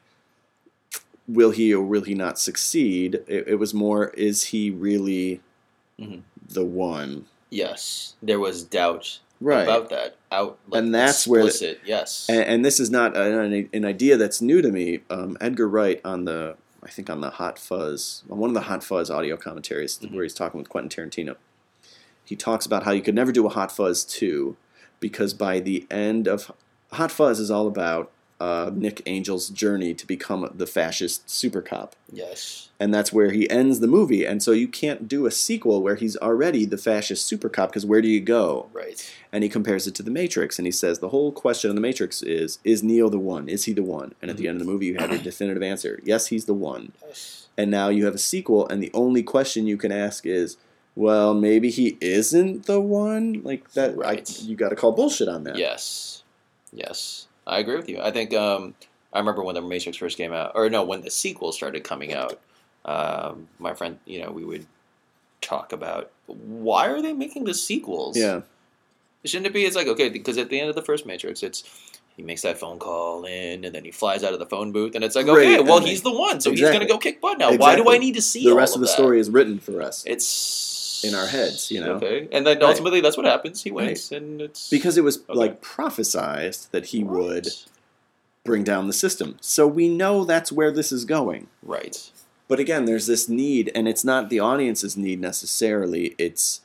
will he or will he not succeed. It, it was more, is he really Mm-hmm. the one? Yes, there was doubt Right. about that. Out, like, and that's explicit, where, yes. And, and this is not an, an idea that's new to me. Um, Edgar Wright on the, I think on the Hot Fuzz, on one of the Hot Fuzz audio commentaries mm-hmm. where he's talking with Quentin Tarantino, he talks about how you could never do a Hot Fuzz two because by the end of Hot Fuzz is all about uh, Nick Angel's journey to become the fascist super cop. Yes. And that's where he ends the movie. And so you can't do a sequel where he's already the fascist super cop because where do you go? Right. And he compares it to The Matrix. And he says the whole question of The Matrix is, is Neo the one? Is he the one? And at mm-hmm. the end of the movie you have your definitive answer. Yes, he's the one. Yes. And now you have a sequel and the only question you can ask is, well, maybe he isn't the one? Like that, right. I, you got to call bullshit on that. Yes. Yes. I agree with you. I think um, I remember when The Matrix first came out, or no, when the sequel started coming out. Um, my friend, you know, we would talk about why are they making the sequels? Yeah. Shouldn't it be? It's like, okay, because at the end of the first Matrix, it's he makes that phone call in, and then he flies out of the phone booth, and it's like, okay, right. well, and he's the one, so exactly. he's going to go kick butt now. Exactly. Why do I need to see the all rest of, of the that? story is written for us? It's in our heads, you know. Okay, and then ultimately, right. that's what happens. He wins, right. and it's because it was okay. like prophesized that he right. would bring down the system. So we know that's where this is going. Right. But again, there's this need, and it's not the audience's need necessarily. It's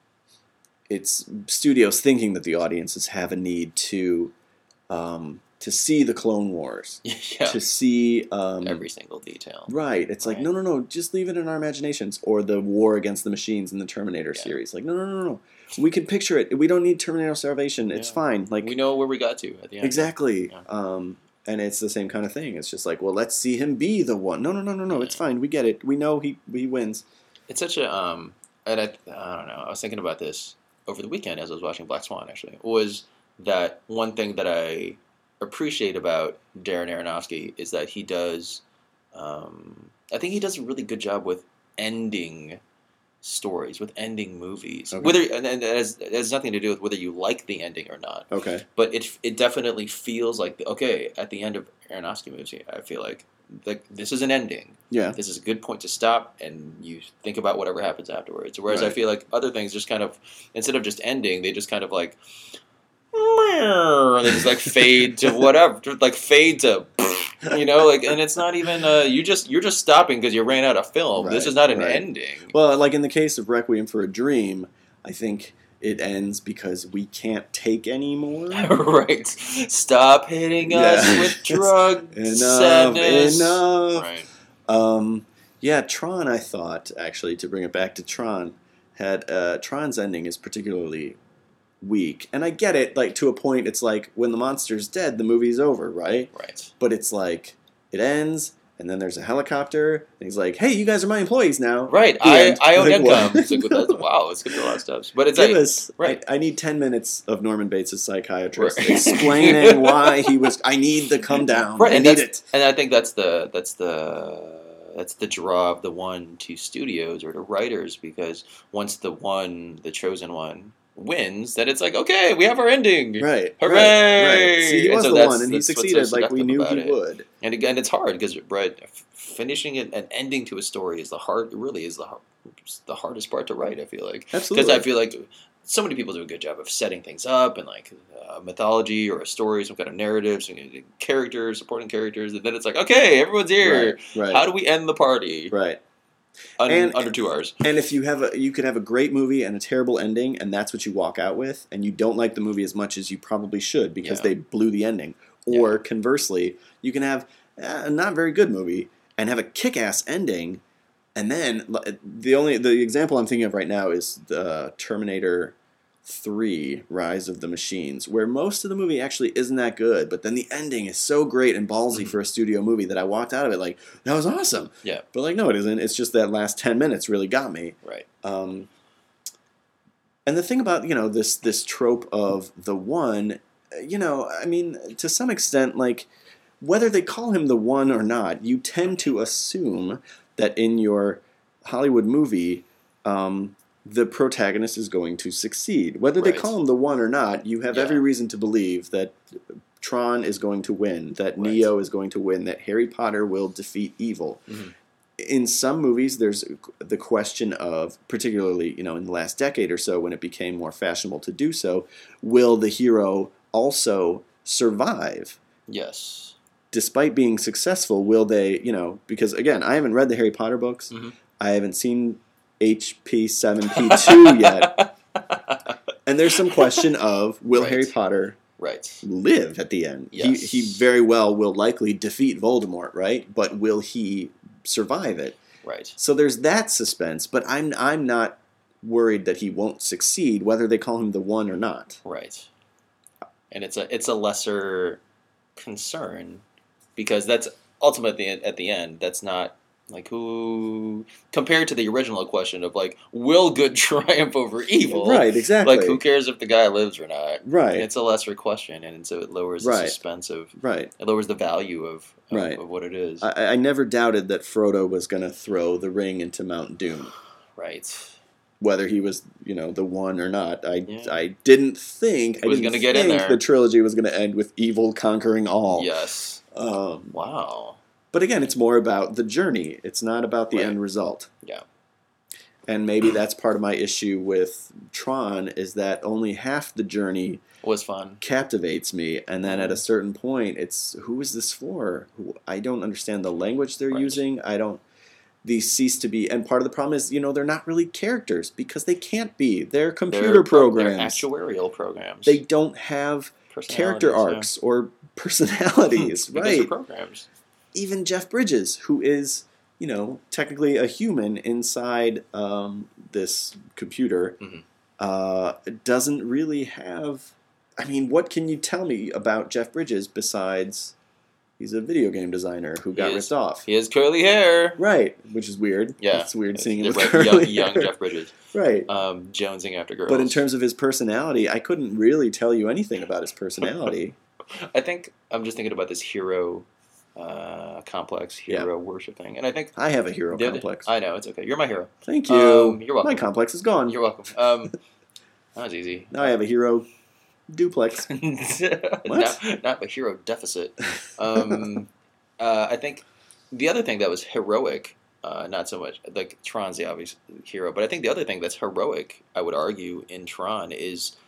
it's studios thinking that the audiences have a need to um, to see the Clone Wars, yeah. to see um, every single detail. Right. It's like, right. no, no, no, just leave it in our imaginations. Or the War Against the Machines in the Terminator yeah. series. Like, no, no, no, no. We can picture it. We don't need Terminator Salvation. It's yeah. fine. Like we know where we got to at the end. Exactly. Yeah. Um, and it's the same kind of thing. It's just like, well, let's see him be the one. No, no, no, no, no. Yeah. It's fine. We get it. We know he he wins. It's such a um, and I I don't know. I was thinking about this over the weekend as I was watching Black Swan. Actually, was that one thing that I appreciate about Darren Aronofsky is that he does. Um, I think he does a really good job with ending stories, with ending movies. Okay. Whether and, and it, has, it has nothing to do with whether you like the ending or not. Okay. But it it definitely feels like okay at the end of Aronofsky movies, I feel like like this is an ending. Yeah. This is a good point to stop, and you think about whatever happens afterwards. Whereas right. I feel like other things just kind of instead of just ending, they just kind of like and they just like fade to whatever, like fade to. You know, like, and it's not even uh, you just you're just stopping because you ran out of film. Right, this is not an right. ending. Well, like in the case of Requiem for a Dream, I think it ends because we can't take anymore. Right. Stop hitting yeah. us with drug enough, sadness. Enough. Right. Um, yeah, Tron. I thought actually to bring it back to Tron, had uh, Tron's ending is particularly weak, and I get it. Like to a point, it's like when the monster's dead, the movie's over, right? Right. But it's like it ends, and then there's a helicopter, and he's like, "Hey, you guys are my employees now." Right. The I, end. I own Like, income. what? It's like, well, that's, wow, it's gonna be a lot of stuff. But it's Give like, us, right. I, I need ten minutes of Norman Bates' psychiatrist Right. explaining why he was. I need the come down. Right. I And need that's, it. and I think that's the that's the that's the draw of the one to studios or to writers, because once the one, the chosen one, wins, then it's like, okay, we have our ending. Right. Hooray! Right, right. See, he And was so the that's- one, and he that's what's so succeeded like we seductive knew about he it. would. And again, it's hard because right, f- finishing it, an ending to a story is the hard. It really is the har- the hardest part to write. I feel like Absolutely. because I feel like so many people do a good job of setting things up and like a mythology or a story, some kind of narrative, some kind of characters, supporting characters, and then it's like, okay, everyone's here. Right, right. How do we end the party? Right. Un- And- under two hours. And if you have a, you could have a great movie and a terrible ending, and that's what you walk out with, and you don't like the movie as much as you probably should because Yeah. they blew the ending. Or conversely, you can have a not very good movie and have a kick-ass ending, and then the only the example I'm thinking of right now is the Terminator three, Rise of the Machines, where most of the movie actually isn't that good, but then the ending is so great and ballsy Mm-hmm. for a studio movie that I walked out of it like, that was awesome. Yeah. But like, no, it isn't. It's just that last ten minutes really got me. Right. Um, and the thing about, you know, this this trope of the one, you know, I mean, to some extent, like, whether they call him the one or not, you tend to assume that in your Hollywood movie, um, the protagonist is going to succeed. Whether they Right. call him the One or not, you have Yeah. every reason to believe that Tron is going to win, that Right. Neo is going to win, that Harry Potter will defeat evil. Mhm. In some movies, there's the question of, particularly, you know, in the last decade or so when it became more fashionable to do so, will the hero also survive? Yes. Despite being successful, will they, you know, because again, I haven't read the Harry Potter books. Mhm. I haven't seen H P seven P two yet. And there's some question of, will Right. Harry Potter Right. live at the end? Yes. He, he very well will likely defeat Voldemort, right? But will he survive it? Right. So there's that suspense, but I'm I'm not worried that he won't succeed, whether they call him the One or not. Right. And it's a it's a lesser concern because that's ultimately at the end. That's not like who compared to the original question of like will good triumph over evil? Right, exactly. Like who cares if the guy lives or not? Right. It's a lesser question, and so it lowers the Right. suspense of Right. it lowers the value of of, Right. of what it is. I, I never doubted that Frodo was going to throw the ring into Mount Doom. Right. Whether he was, you know, the One or not. I Yeah. I didn't think He was I didn't gonna get in think there. the trilogy was going to end with evil conquering all. Yes. Um, Wow. but again, it's more about the journey. It's not about the Right. end result. Yeah. And maybe that's part of my issue with Tron is that only half the journey Was fun. captivates me, and then at a Mhm. certain point, it's who is this for? Who, I don't understand the language they're Right. using. I don't. These cease to be, and part of the problem is, you know, they're not really characters because they can't be. They're computer They're pro- programs. They're actuarial programs. They don't have character Personalities, yeah. arcs or personalities, Because they're right? programs. Even Jeff Bridges, who is, you know, technically a human inside um, this computer, Mhm. uh, doesn't really have. I mean, what can you tell me about Jeff Bridges besides he's a video game designer who got He is. ripped off? He has curly hair. Right, which is weird. Yeah. It's weird seeing him It's with like curly young, young hair. Jeff Bridges. Right. Um, jonesing after girls. But in terms of his personality, I couldn't really tell you anything about his personality. I think I'm just thinking about this hero uh, complex, Yeah. hero worship thing. And I think I have a hero the other- complex. I know, it's okay. You're my hero. Thank you. Um, you're welcome. My complex is gone. You're welcome. Um, that was easy. Now I have a hero duplex. not, not a hero deficit. Um, uh, I think the other thing that was heroic, uh, not so much like Tron's the obvious hero, but I think the other thing that's heroic, I would argue, in Tron is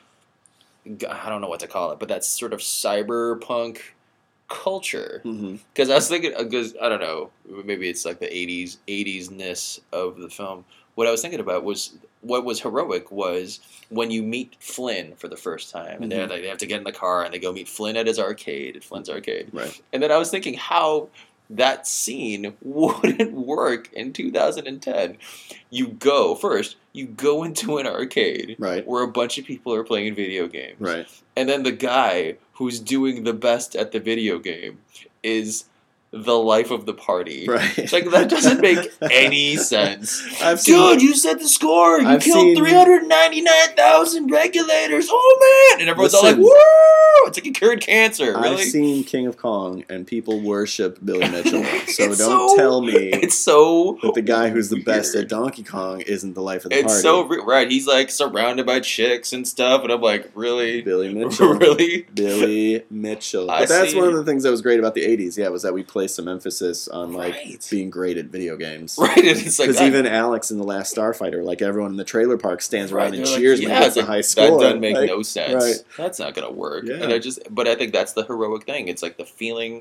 I don't know what to call it, but that's sort of cyberpunk culture. hmm Because I was thinking, because I don't know, maybe it's like the eighties, eighties-ness of the film. What I was thinking about was what was heroic was when you meet Flynn for the first time, and they're Mhm. like, they have to get in the car and they go meet Flynn at his arcade, at Flynn's arcade. Right. And then I was thinking how that scene wouldn't work in two thousand ten. You go first, you go into an arcade Right. where a bunch of people are playing video games. Right. And then the guy who's doing the best at the video game is the life of the party. Right. Like, that doesn't make any sense. I've seen, Dude, you set the score! You I've killed seen- three hundred ninety-nine thousand regulators! Oh, man! And everyone's all like, Listen. woo! It's like you cured cancer, I've really? seen King of Kong, and people worship Billy Mitchell. So It's don't so- tell me It's so that the guy who's the best weird. at Donkey Kong isn't the life of the It's party. so re- right. He's like surrounded by chicks and stuff, and I'm like, really, Billy Mitchell. really? Billy Mitchell. I But that's see. one of the things that was great about the eighties, yeah, was that we placed some emphasis on like Right. being great at video games. Right, and it's like Because that- even Alex in The Last Starfighter, like everyone in the trailer park stands Right, around and they're like, cheers when yeah, he gets it's a high like, score. That doesn't make Like, no sense. right. That's not gonna work. Yeah. And I just, but I think that's the heroic thing. It's like the feeling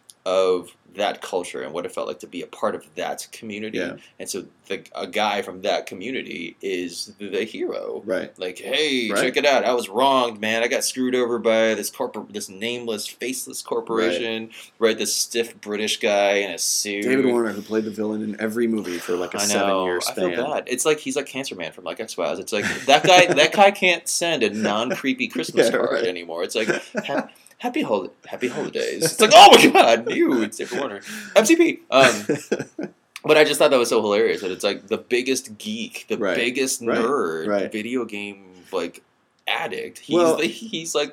of that culture and what it felt like to be a part of that community. Yeah. And so the, a guy from that community is the hero. Right. Like, hey, Right. check it out. I was wronged, man. I got screwed over by this corpor- this nameless, faceless corporation. Right. This stiff British guy in a suit. David Warner, who played the villain in every movie for like a I know. seven-year I span. feel bad. It's like he's like Cancer Man from like X Files. It's like that guy. That guy can't send a non-creepy Christmas Yeah, card right. anymore. It's like ha- happy hol- happy holidays. It's like, oh my god, you, it's David Warner, M C P. Um, but I just thought that was so hilarious that it's like the biggest geek, the Right. biggest Right. nerd, Right. video game like addict. He's Well- the, he's like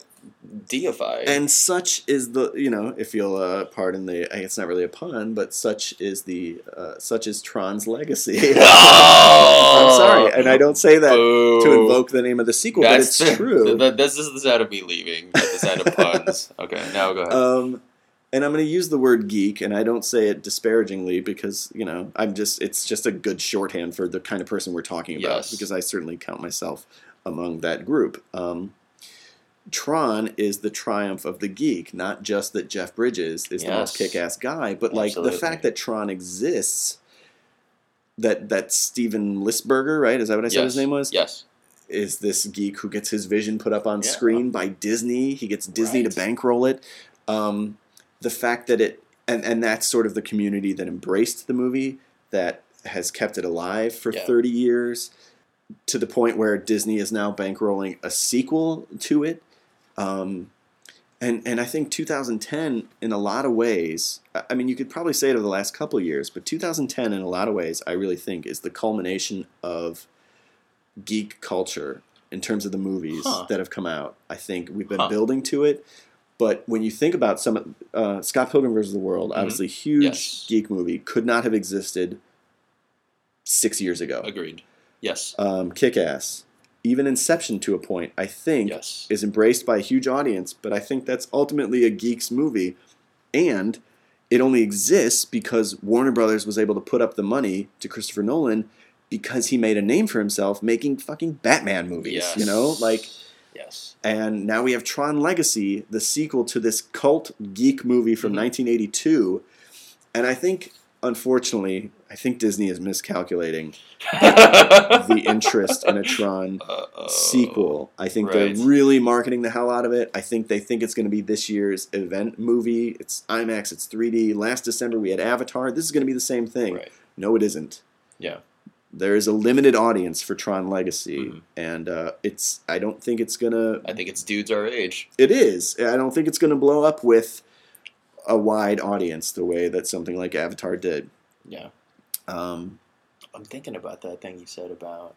deified. And such is the, you know, if you'll uh, pardon the, it's not really a pun, but such is the, uh, such is Tron's legacy. Oh! I'm sorry, and I don't say that Boo. to invoke the name of the sequel, That's but it's true. The, this is the sound of me leaving. The sound of puns. Okay, now go ahead. Um, and I'm going to use the word geek, and I don't say it disparagingly because, you know, I'm just, it's just a good shorthand for the kind of person we're talking about, Yes. because I certainly count myself among that group. Um, Tron is the triumph of the geek, not just that Jeff Bridges is Yes. the most kick-ass guy, but like Absolutely. the fact that Tron exists, that that Steven Lisberger, right? Is that what I said yes. his name was? Yes. Is this geek who gets his vision put up on Yeah. screen by Disney. He gets Disney Right. to bankroll it. Um, the fact that it, and, and that's sort of the community that embraced the movie, that has kept it alive for Yeah. thirty years, to the point where Disney is now bankrolling a sequel to it. Um, and and I think two thousand ten, in a lot of ways, I I mean, you could probably say it over the last couple of years, but two thousand ten, in a lot of ways, I really think is the culmination of geek culture in terms of the movies Huh. that have come out. I think we've been Huh. building to it, but when you think about some, uh, Scott Pilgrim versus the World, Mhm. obviously huge Yes. geek movie, could not have existed six years ago. Agreed. Yes. Um, Kick-Ass, even Inception to a point, I think, Yes. is embraced by a huge audience, but I think that's ultimately a geek's movie, and it only exists because Warner Brothers was able to put up the money to Christopher Nolan because he made a name for himself making fucking Batman movies, Yes. you know? Like, Yes. and now we have Tron Legacy, the sequel to this cult geek movie from Mhm. nineteen eighty-two, and I think, unfortunately, I think Disney is miscalculating the interest in a Tron Uh-oh. sequel. I think Right. they're really marketing the hell out of it. I think they think it's going to be this year's event movie. It's IMAX, it's three D. Last December we had Avatar. This is going to be the same thing. Right. No, it isn't. Yeah. There is a limited audience for Tron Legacy, Mhm. and uh, it's. I don't think it's gonna. I think it's dudes our age. It is. I don't think it's gonna blow up with a wide audience the way that something like Avatar did. Yeah. Um, I'm thinking about that thing you said about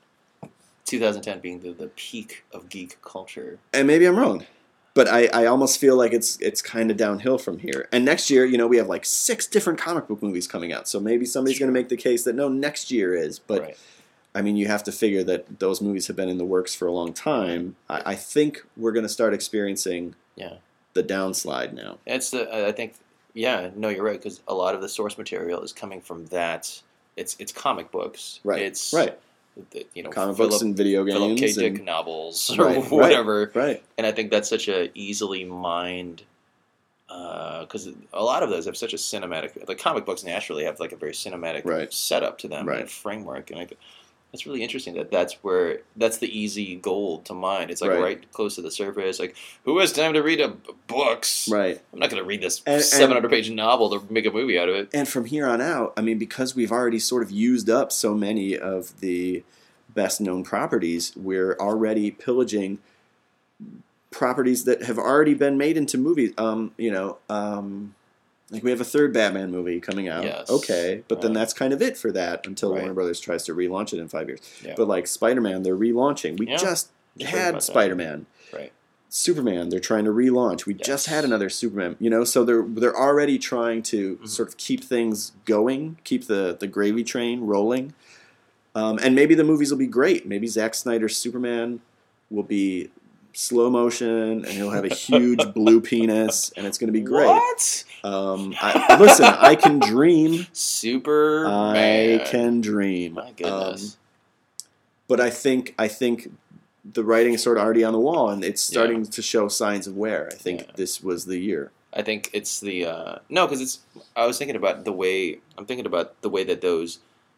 twenty ten being the, the peak of geek culture. and maybe I'm wrong, but I, I almost feel like it's it's kind of downhill from here. And next year, you know, we have like six different comic book movies coming out, so maybe somebody's Sure. going to make the case that no, next year is. But right. I mean, you have to figure that those movies have been in the works for a long time. I, I think we're going to start experiencing Yeah. the downslide now. It's the I think yeah no you're right because a lot of the source material is coming from that. It's it's comic books. Right. It's Right. the- you know Comic Philip, books and video Philip games. K. Dick and, novels or Right, right. whatever. right. And I think that's such a easily mined because a lot of those have such a cinematic. Like comic books naturally have like a very cinematic Right. setup to them Right. and framework, and I, it's really interesting that that's where that's the easy gold to mine. It's like Right. right, close to the surface. Like who has time to read a b- books? Right. I'm not going to read this And- and- seven hundred page novel to make a movie out of it. And from here on out, I mean, because we've already sort of used up so many of the best known properties, we're already pillaging properties that have already been made into movies. Um, you know, um, like we have a third Batman movie coming out. Yes. Okay, but then Right. that's kind of it for that until Right. Warner Brothers tries to relaunch it in five years. Yeah. But like Spider-Man, they're relaunching. We Yeah. just Just heard about had that. Spider-Man. Right. Superman, they're trying to relaunch. We just Yes. had another Superman, you know, so they're they're already trying to Mhm. sort of keep things going, keep the, the gravy train rolling. Um, and maybe the movies will be great. Maybe Zack Snyder's Superman will be slow motion and he'll have a huge blue penis and it's going to be great. What? Um, I, listen, I can dream. Superman. I can dream. My goodness. Um, but I think I think the writing is sort of already on the wall, and it's starting to show signs of wear. I think Yeah. this was the year. I think it's the uh, no, because it's. I was thinking about the way I'm thinking about the way that those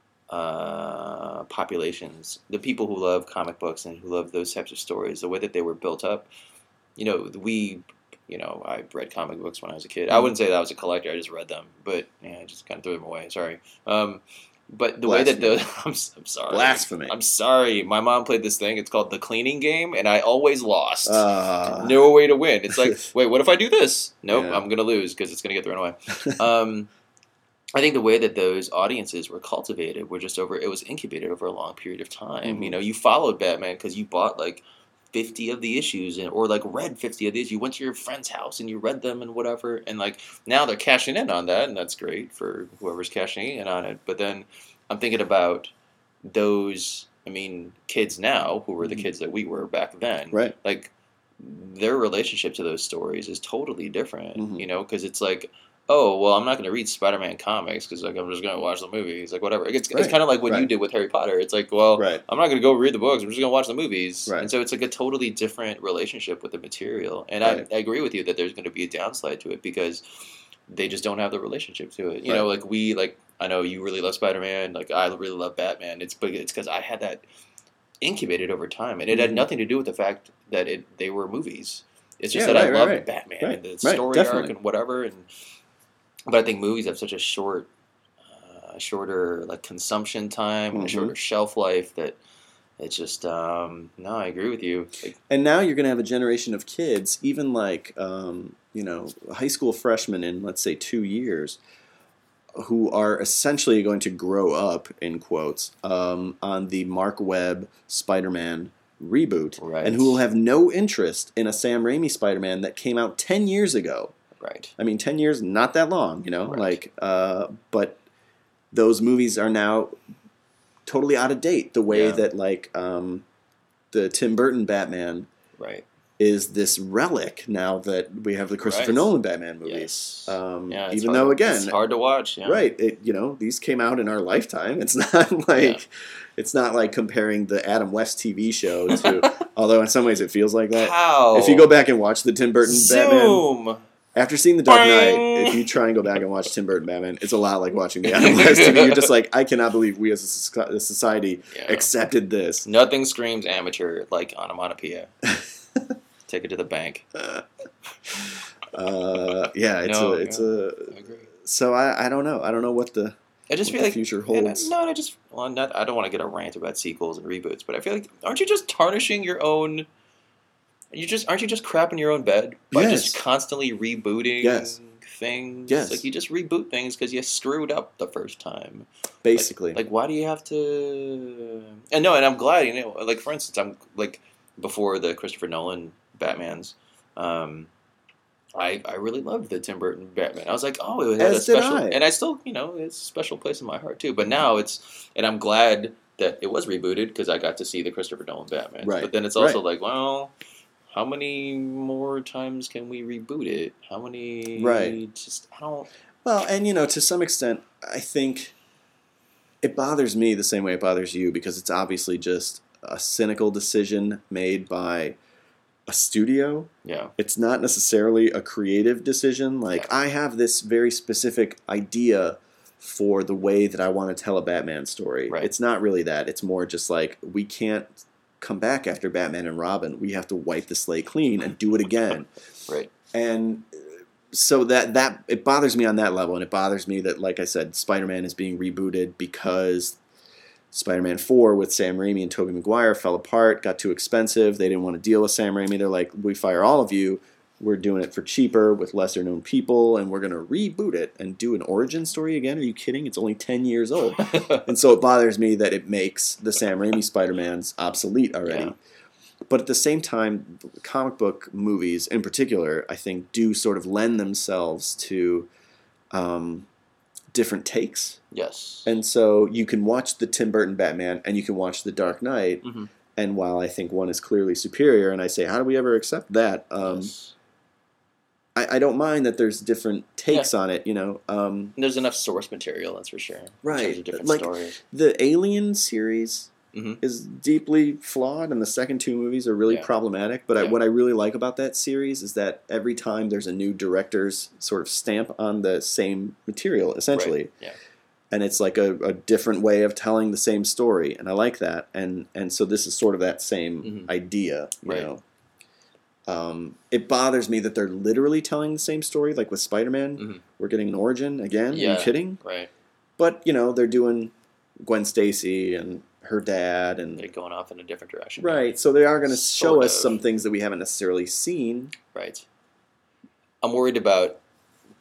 uh, populations, the people who love comic books and who love those types of stories, the way that they were built up. You know, we, you know, I read comic books when I was a kid. I wouldn't say that I was a collector. I just read them, but yeah, I just kind of threw them away. Sorry. Um, but the way that the I'm, s- I'm sorry, Blasphemy. I'm sorry. My mom played this thing. It's called the cleaning game, and I always lost. Uh, No way to win. It's like, wait, what if I do this? Nope, Yeah. I'm going to lose because it's going to get thrown away. Um, I think the way that those audiences were cultivated were just over, it was incubated over a long period of time. Mhm. You know, you followed Batman because you bought like fifty of the issues and or like read fifty of these. You went to your friend's house and you read them and whatever. And like now they're cashing in on that, and that's great for whoever's cashing in on it. But then I'm thinking about those, I mean, kids now who were the kids that we were back then. Right. Like their relationship to those stories is totally different, Mhm. you know, because it's like, oh, well, I'm not going to read Spider-Man comics because like I'm just going to watch the movies, like whatever. It's, Right. it's kind of like what you Right. did with Harry Potter. It's like, well, Right. I'm not going to go read the books. I'm just going to watch the movies. Right. And so it's like a totally different relationship with the material. And Right. I, I agree with you that there's going to be a downside to it because they just don't have the relationship to it. You Right. know, like we, like, I know you really love Spider-Man. Like I really love Batman. It's but it's because I had that incubated over time. And it had Mhm. nothing to do with the fact that it they were movies. It's just Yeah, that right, I right, loved right. Batman Right. and the Right, story definitely. arc and whatever. And but I think movies have such a short, uh, shorter like consumption time and a Mhm. shorter shelf life that it's just um, no. I agree with you. Like, And now you're going to have a generation of kids, even like, um, you know, high school freshmen in, let's say, two years, who are essentially going to grow up, in quotes, um, on the Mark Webb Spider-Man reboot, Right. and who will have no interest in a Sam Raimi Spider-Man that came out ten years ago. right. I mean, ten years, not that long, you know? Right. Like, uh, but those movies are now totally out of date. The way Yeah. that, like, um, the Tim Burton Batman Right. is this relic now that we have the Christopher Right. Nolan Batman movies. Yes. Um, Yeah, it's even hard- though, again, it's hard to watch. Yeah. right, it, you know, these came out in our lifetime. It's not like Yeah. it's not like comparing the Adam West T V show to, although in some ways it feels like that. How? If you go back and watch the Tim Burton Batman, Zoom. after seeing The Dark Knight, Boing. if you try and go back and watch Tim Burton Batman, it's a lot like watching the Adam West T V. You're just like, I cannot believe we as a soc- a society Yeah. accepted this. Nothing screams amateur like onomatopoeia. Take it to the bank. Uh, yeah, it's No, a, it's yeah. a. I agree. So I, I don't know. I don't know what the I just what feel the like future and I- holds. no, I just well, not, I don't want to get a rant about sequels and reboots, but I feel like aren't you just tarnishing your own? You just aren't you just crapping your own bed by Yes. just constantly rebooting Yes. things? Yes. Like you just reboot things because you screwed up the first time. Basically, Like why do you have to? And no, and I'm glad you know. Like for instance, I'm like before the Christopher Nolan Batmans. Um, I, I really loved the Tim Burton Batman. I was like, oh, it had As a did special, I. and I still, you know, it's a special place in my heart too. But now it's, and I'm glad that it was rebooted because I got to see the Christopher Nolan Batman. Right. But then it's also Right. like, well, how many more times can we reboot it? How many? Right. Just I don't. well, and you know, to some extent, I think it bothers me the same way it bothers you because it's obviously just a cynical decision made by a studio. Yeah. It's not necessarily a creative decision. Like, Yeah. I have this very specific idea for the way that I want to tell a Batman story. Right. It's not really that. It's more just like, we can't come back after Batman and Robin. We have to wipe the slate clean and do it again. Right. And so that, that it bothers me on that level. And it bothers me that, like I said, Spider-Man is being rebooted because Spider-Man four with Sam Raimi and Tobey Maguire fell apart, got too expensive. They didn't want to deal with Sam Raimi. They're like, we fire all of you. We're doing it for cheaper with lesser known people, and we're going to reboot it and do an origin story again. Are you kidding? It's only ten years old. And so it bothers me that it makes the Sam Raimi Spider-Mans obsolete already. Yeah. But at the same time, comic book movies in particular, I think, do sort of lend themselves to um, different takes. Yes. And so you can watch the Tim Burton Batman and you can watch The Dark Knight. Mhm. And while I think one is clearly superior, and I say, how do we ever accept that? Um, Yes. I, I don't mind that there's different takes on it, you know. Um, There's enough source material, that's for sure. In Right. terms of different Like- stories. the Alien series Mhm. is deeply flawed, and the second two movies are really Yeah. problematic. But I, Yeah. what I really like about that series is that every time there's a new director's sort of stamp on the same material, essentially. Right. Yeah. And it's like a, a different way of telling the same story, and I like that. And and so this is sort of that same Mhm. idea, you Right. know. Um, it bothers me that they're literally telling the same story, like with Spider-Man. Mhm. We're getting an origin again. Are Yeah. you kidding? Right. But you know they're doing Gwen Stacy and her dad, and They're going off in a different direction. right. So they are going to show Sort us of. some things that we haven't necessarily seen. Right. I'm worried about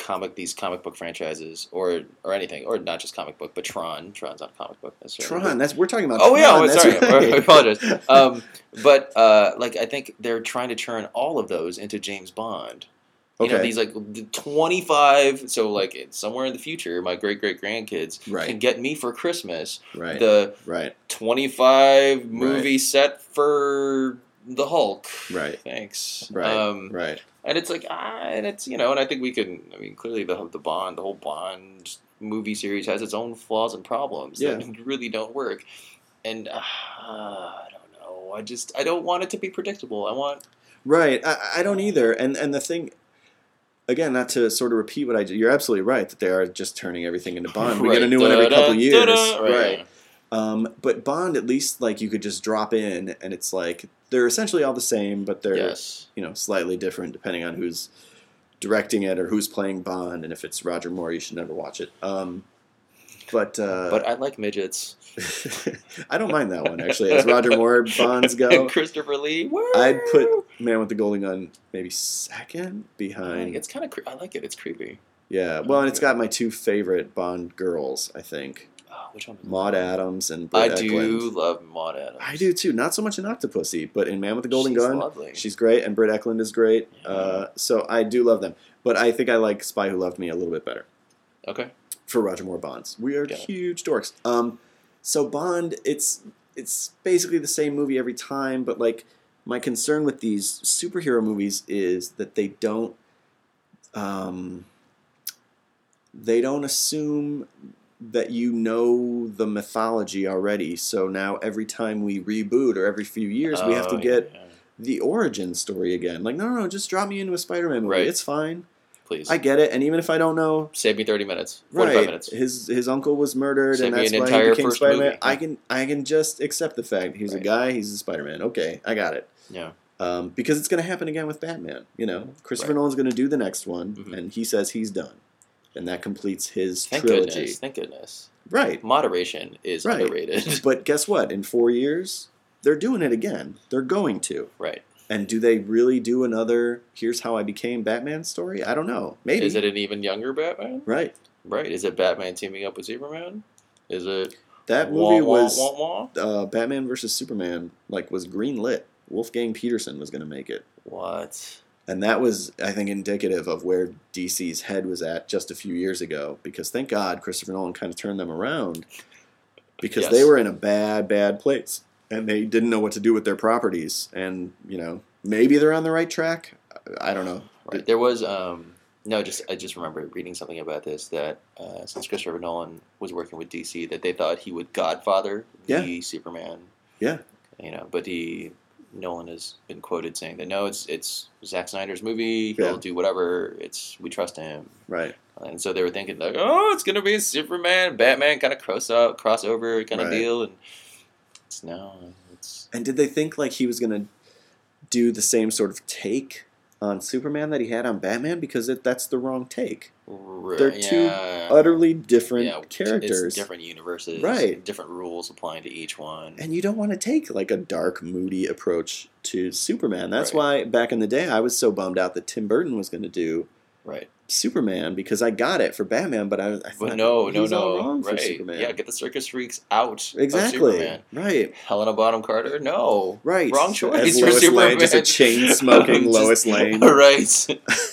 comic these comic book franchises or or anything, or not just comic book, but Tron. Tron's not a comic book necessarily. Tron. That's we're talking about. Oh Tron, yeah, oh, that's sorry, right. I apologize. Um, but uh, like I think they're trying to turn all of those into James Bond. You Okay. know, these like twenty-five. So like it's somewhere in the future, my great great grandkids Right. can get me for Christmas Right. the Right. twenty-five movie set for the Hulk. Right. Thanks. Right. Um, Right. And it's like ah, and it's you know, and I think we can. I mean, clearly the the Bond, the whole Bond movie series has its own flaws and problems Yeah. that really don't work. And uh, I don't know. I just I don't want it to be predictable. I want Right. I, I don't either. And and the thing, again, not to sort of repeat what I did, you're absolutely right that they are just turning everything into Bond. We Right. get a new one every couple Da-da, years. da-da. Right. Right. Um, but Bond, at least, like, you could just drop in, and it's like, they're essentially all the same, but they're, yes. you know, slightly different depending on who's directing it or who's playing Bond, and if it's Roger Moore, you should never watch it. Um, but uh, But I like midgets. I don't mind that one, actually. As Roger Moore Bonds go, Christopher Lee. Woo! I'd put Man with the Golden Gun maybe second I behind. like- It's kind of. Cre- I like it. It's creepy. Yeah, well, and it's got my two favorite Bond girls, I think. Oh, which one? is it? Maud Adams and I Britt do Eklund. love Maud Adams. I do too. Not so much in Octopussy, but in Man with the Golden She's Gun, lovely. she's great, and Britt Eklund is great. Yeah. Uh, so I do love them. But I think I like Spy Who Loved Me a little bit better Okay. for Roger Moore Bonds. We are Got it. huge dorks. Um, so Bond, it's it's basically the same movie every time, but like my concern with these superhero movies is that they don't um, they don't assume that you know the mythology already. So now every time we reboot or every few years, we have to Oh, get yeah, yeah. the origin story again. Like, no, no, no, just drop me into a Spider-Man movie. Right. It's fine. Please. I get it. And even if I don't know, Save me thirty minutes. forty-five right, minutes. his his uncle was murdered, Save and me that's an why entire he became first Spider-Man. movie. I can I can just accept the fact he's Right. a guy, he's a Spider-Man. Okay, I got it. Yeah. Um, because it's going to happen again with Batman. You know, Christopher Right. Nolan's going to do the next one, Mhm. and he says he's done, and that completes his Thank trilogy. goodness. Thank goodness. Right. Moderation is Right. underrated. But guess what? In four years, they're doing it again. They're going to. Right. And do they really do another "Here's How I Became Batman" story? I don't know. Maybe. Is it an even younger Batman? Right. Right. Is it Batman teaming up with Superman? Is it That wah, movie wah, was wah, wah? uh, Batman versus Superman. Like was green lit. Wolfgang Peterson was going to make it, What? and that was, I think, indicative of where D C's head was at just a few years ago. Because thank God Christopher Nolan kind of turned them around, because Yes. they were in a bad, bad place, and they didn't know what to do with their properties. And you know, maybe they're on the right track. I don't know. Right. There was um no, just I just remember reading something about this that uh, since Christopher Nolan was working with D C, that they thought he would Godfather the Yeah. Superman. Yeah. You know, but he Nolan has been quoted saying that no, it's it's Zack Snyder's movie. He'll Yeah. do whatever. It's we trust him. Right. And so they were thinking like, oh, it's gonna be a Superman, Batman kind of cross up, crossover kind of Right. deal, and it's no, it's And did they think like he was going to do the same sort of take on Superman that he had on Batman? Because it, that's the wrong take. They're two yeah. Utterly different Yeah, characters. It's different universes, Right. Different rules applying to each one. And you don't want to take like a dark, moody approach to Superman. That's Right. why back in the day I was so bummed out that Tim Burton was going to do Right. Superman, because I got it for Batman, but I, I thought But no, he no, was all no. wrong for Right. Superman. Yeah, get the circus freaks out. Of Exactly. Superman. Right. Helena Bonham Carter? No. Right. Wrong As choice for Lois Superman. Lane, just a chain-smoking Just- Lois Lane. Right.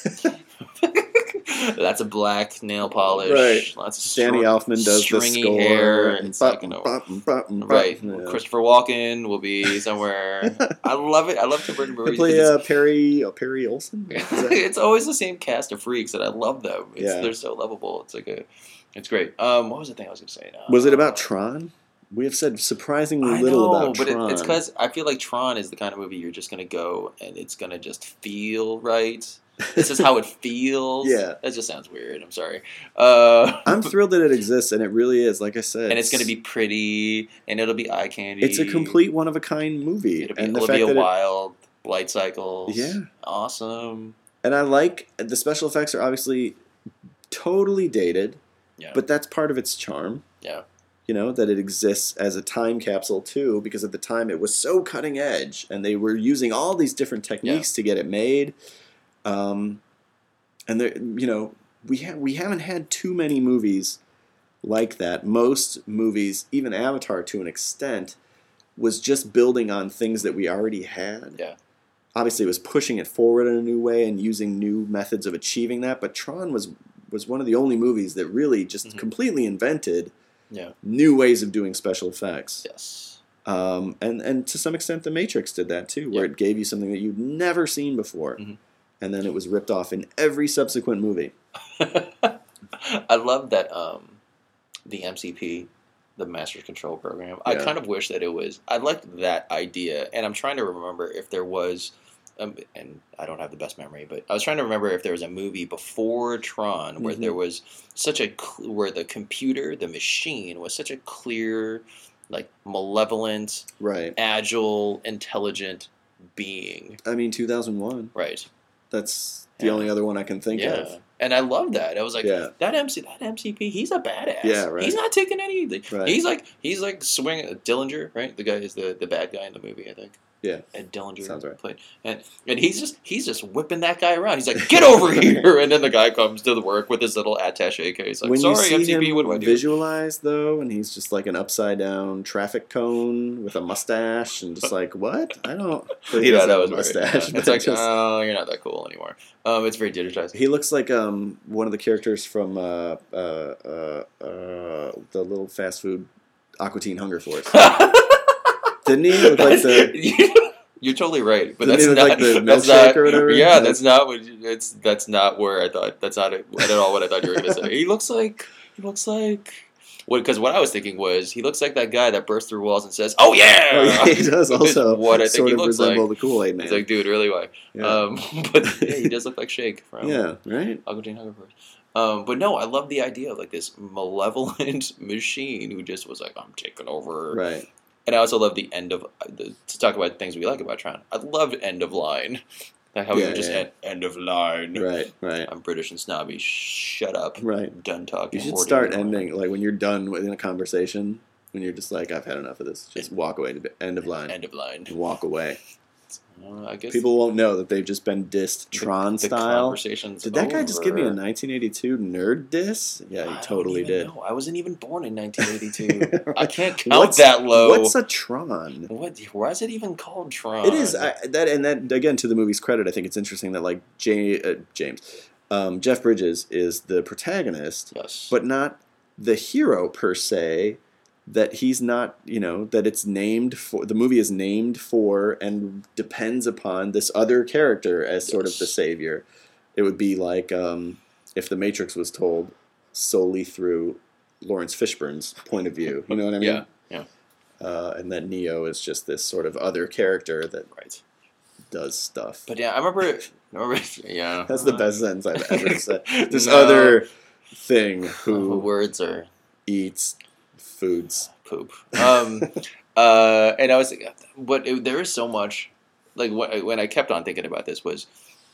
That's a black nail polish. Right. Lots of Danny str- Elfman does the stringy score. hair. and It's like, you know, right. Yeah. Christopher Walken will be somewhere. I love it. I love Tim Burton They movies. play because uh, Perry uh, Perry Olsen. it's, Is that- it's always the same cast of freaks, and I love them. It's, Yeah. They're so lovable. It's like a, it's great. Um, what was the thing I was going to say now? Was it about Tron? We have said surprisingly I little know, about but Tron. it, it's because I feel like Tron is the kind of movie you're just gonna go and it's gonna just feel right. This is how it feels. Yeah. That just sounds weird. I'm sorry. Uh, I'm thrilled that it exists, and it really is. Like I said, and it's gonna be pretty, and it'll be eye candy. It's a complete one of a kind movie, It'll be and the Olivia fact that it, Wilde, light cycles. Yeah. Awesome. and I like the special effects are obviously totally dated, Yeah. but that's part of its charm. Yeah. You know, that it exists as a time capsule too, because at the time it was so cutting edge, and they were using all these different techniques to get it made. Um, and there, you know, we ha- we haven't had too many movies like that. Most movies, even Avatar to an extent, was just building on things that we already had. Yeah. Obviously, it was pushing it forward in a new way and using new methods of achieving that. But Tron was was one of the only movies that really just mm-hmm. completely invented yeah. new ways of doing special effects. Yes. Um, and, and to some extent, The Matrix did that too, where yeah. it gave you something that you'd never seen before. Mm-hmm. And then it was ripped off in every subsequent movie. I love that um, the M C P, the Master Control Program. Yeah. I kind of wish that it was. I liked that idea, and I'm trying to remember if there was, um, and I don't have the best memory, but I was trying to remember if there was a movie before Tron where mm-hmm. there was such a where the computer, the machine, was such a clear, like malevolent, right, agile, intelligent being. I mean, two thousand one. Right. That's the yeah. only other one I can think yeah. of. And I love that. I was like, yeah. that M C, that M C P, he's a badass. Yeah, right. He's not taking any. Right. He's like, he's like swinging. Dillinger, right? The guy is the, the bad guy in the movie, I think. Yeah. Ed Dillinger sounds right. played, and and he's just he's just whipping that guy around. He's like, get over here! And then the guy comes to the work with his little attaché case. Like, when sorry, you see M C P, him what do I do? Visualized though, and he's just like an upside down traffic cone with a mustache, and just like what? I don't. But he yeah, that was a mustache. Yeah. It's like, just, oh, you're not that cool anymore. Um, it's very digitized. He looks like um one of the characters from uh uh uh, uh the little fast food Aqua Teen Hunger Force. Didn't he look like the? You're totally right, but Didn't that's not like the that's milkshake not, or whatever. Yeah, that's not what. It's that's not where I thought. That's not, not at all what I thought you were going to say. He looks like he looks like. Well, because what I was thinking was he looks like that guy that bursts through walls and says, "Oh yeah!" Oh, yeah he does also. What I think sort he of looks resemble like. the Kool-Aid Man. He's like, dude, really why? Yeah. Um, but yeah, he does look like Shake from yeah, right. Aqua Teen Hunger Force. Um, but no, I love the idea of like this malevolent machine who just was like, "I'm taking over." Right. And I also love the end of the, to talk about things we like about Tron. I loved end of line, like how yeah, we would just yeah. end, end of line. Right, right. I'm British and snobby. Shut up. Right. Done talking. You should start ending like when you're done in a conversation. When you're just like, I've had enough of this. Just walk away to end of line. End of line. And walk away. Uh, I guess people won't know that they've just been dissed Tron the, the style. Conversation's did that over. guy just give me a nineteen eighty-two nerd diss? Yeah, he I totally did. Know. I wasn't even born in nineteen eighty-two. Right. I can't count what's, that low. What's a Tron? What? Why is it even called Tron? It is I, that, and that again to the movie's credit. I think it's interesting that like Jay, uh, James, um, Jeff Bridges is the protagonist, yes, but not the hero per se. That he's not, you know, that it's named for, the movie is named for and depends upon this other character as sort yes. of the savior. It would be like um, if The Matrix was told solely through Lawrence Fishburne's point of view. You know what I mean? Yeah, yeah. Uh, and that Neo is just this sort of other character that right. does stuff. But yeah, I remember, I remember yeah. That's the best sentence I've ever said. This No. other thing who words are eats foods. Poop. Um, uh, and I was like, but it, there is so much, like what, when I kept on thinking about this was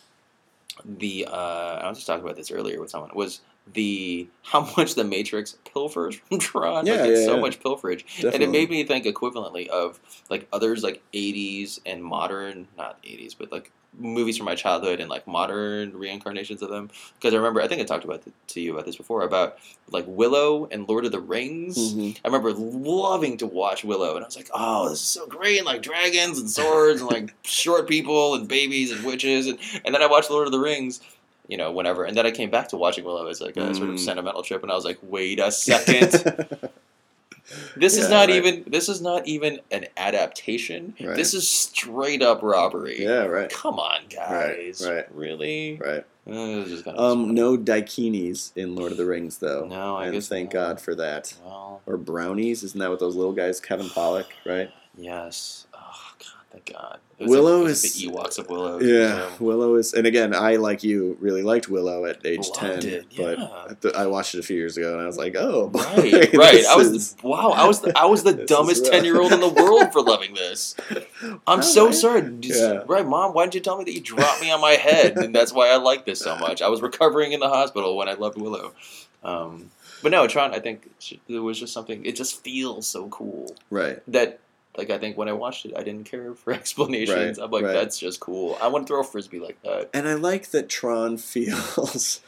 the, uh, I was just talking about this earlier with someone, was the, how much the Matrix pilfers from Tron. Yeah, like, it's yeah, so yeah. much pilferage. Definitely. And it made me think equivalently of like others like eighties and modern, not eighties, but like movies from my childhood and like modern reincarnations of them. Because I remember, I think I talked about the, to you about this before, about like Willow and Lord of the Rings. Mm-hmm. I remember loving to watch Willow, and I was like, oh, this is so great, and like dragons and swords and like short people and babies and witches. And, and then I watched Lord of the Rings, you know, whenever. And then I came back to watching Willow as like a mm. sort of sentimental trip, and I was like, wait a second. This yeah, is not right. even. This is not even an adaptation. Right. This is straight up robbery. Yeah, right. Come on, guys. Right, right. Really? Right. Uh, just kind Um, of no daikinis in Lord of the Rings, though. No, I and guess thank not. God for that. Well, Or brownies, isn't that what those little guys? Kevin Pollak, right? yes. Oh God, thank God. It was Willow like, it was is the Ewoks of Willow. Yeah, so. Willow is, and again, I like you really liked Willow at age Loved ten, it, but yeah. th- I watched it a few years ago, and I was like, oh, boy, Right, right. this I was is- wow. I was the, I was the this is dumbest rough. ten year old in the world for loving this. I'm Oh, so right. sorry. Just- Yeah. Right, Mom. Why didn't you tell me that you dropped me on my head, and that's why I like this so much? I was recovering in the hospital when I loved Willow. Um, but no, Tron. I think there was just something. It just feels so cool Right. that. Like, I think when I watched it, I didn't care for explanations. Right, I'm like, right. that's just cool. I want to throw a Frisbee like that. And I like that Tron feels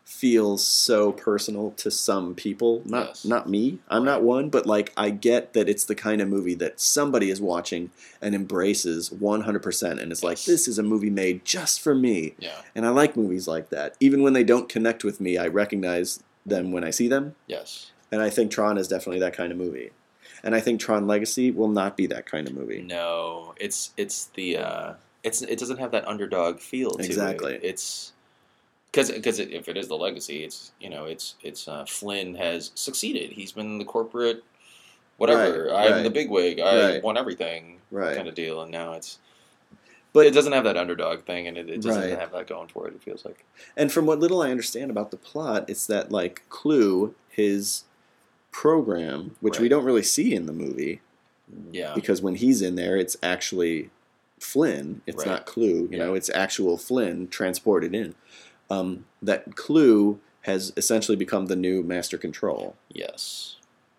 feels so personal to some people. Not Yes. not me. I'm not one, but like I get that it's the kind of movie that somebody is watching and embraces one hundred percent and it's like, Yes. this is a movie made just for me. Yeah. And I like movies like that. Even when they don't connect with me, I recognize them when I see them. Yes. And I think Tron is definitely that kind of movie. And I think Tron Legacy will not be that kind of movie. No, it's it's the uh, it's it doesn't have that underdog feel to Exactly. it. It's because because if it is the legacy, it's you know it's it's uh, Flynn has succeeded. He's been the corporate whatever. Right, I'm right. the bigwig. I Right. won everything Right. kind of deal. And now it's But it doesn't have that underdog thing, and it, it doesn't Right. have that going for it. It feels like And from what little I understand about the plot, it's that like Clue, his program, which we Right. don't really see in the movie, yeah, because when he's in there, it's actually Flynn. It's Right. not Clue. You Yeah. know, it's actual Flynn transported in. Um, that Clue has essentially become the new Master Control. yes.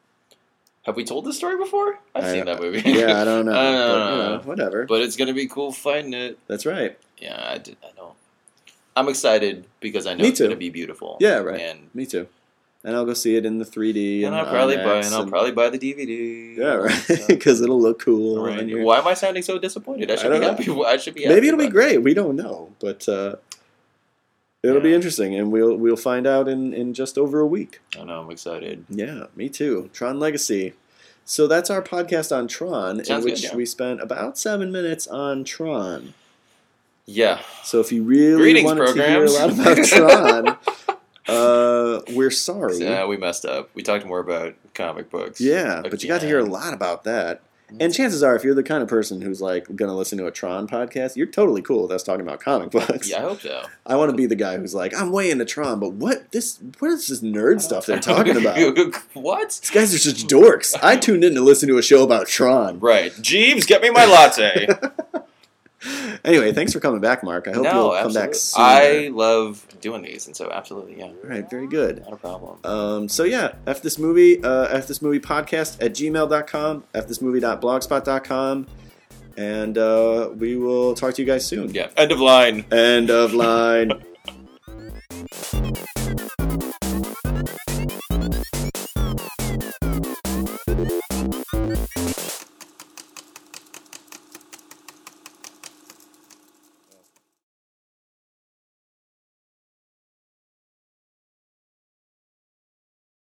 Have we told this story before? I've I- seen that movie. Yeah, I don't know, I don't but you know. know, whatever. But it's gonna be cool fighting it. That's right. Yeah, I did. I don't. I'm excited because I know Me it's too. gonna be beautiful. Yeah, right. And Me too. And I'll go see it in the three D. and and I'll probably IMAX buy and I'll and- probably buy the D V D. Yeah, right. So- Because it'll look cool. right. And you're- Why am I sounding so disappointed? I I should don't be know. happy. I should be. Happy Maybe it'll be about great. We don't know, but uh, it'll be Yeah. interesting, and we'll we'll find out in, in just over a week. it. I know. I'm excited. Yeah, me too. Tron Legacy. So that's our podcast on Tron, Sounds in good, which yeah. we spent about seven minutes on Tron. Yeah. So if you really Greetings, wanted programs. to hear a lot about Tron, uh, we're sorry. Yeah, we messed up. We talked more about comic books. Yeah, but you got to hear a Again. lot about that. And chances are, if you're the kind of person who's like going to listen to a Tron podcast, you're totally cool with us talking about comic books. Yeah, I hope so. I want to be the guy who's like, I'm way into Tron, but what this? What is this nerd stuff they're talking about? What? These guys are such dorks. I tuned in to listen to a show about Tron. Right, Jeeves, get me my latte. Anyway, thanks for coming back, Mark. I hope no, you'll come absolutely. back soon. I love doing these, and so absolutely, yeah. All right, very good. Not a problem. Um, so yeah, F this movie, uh, F this movie podcast at gmail dot com, f this movie dot blogspot dot com, and uh, we will talk to you guys soon. Yeah, end of line. End of line.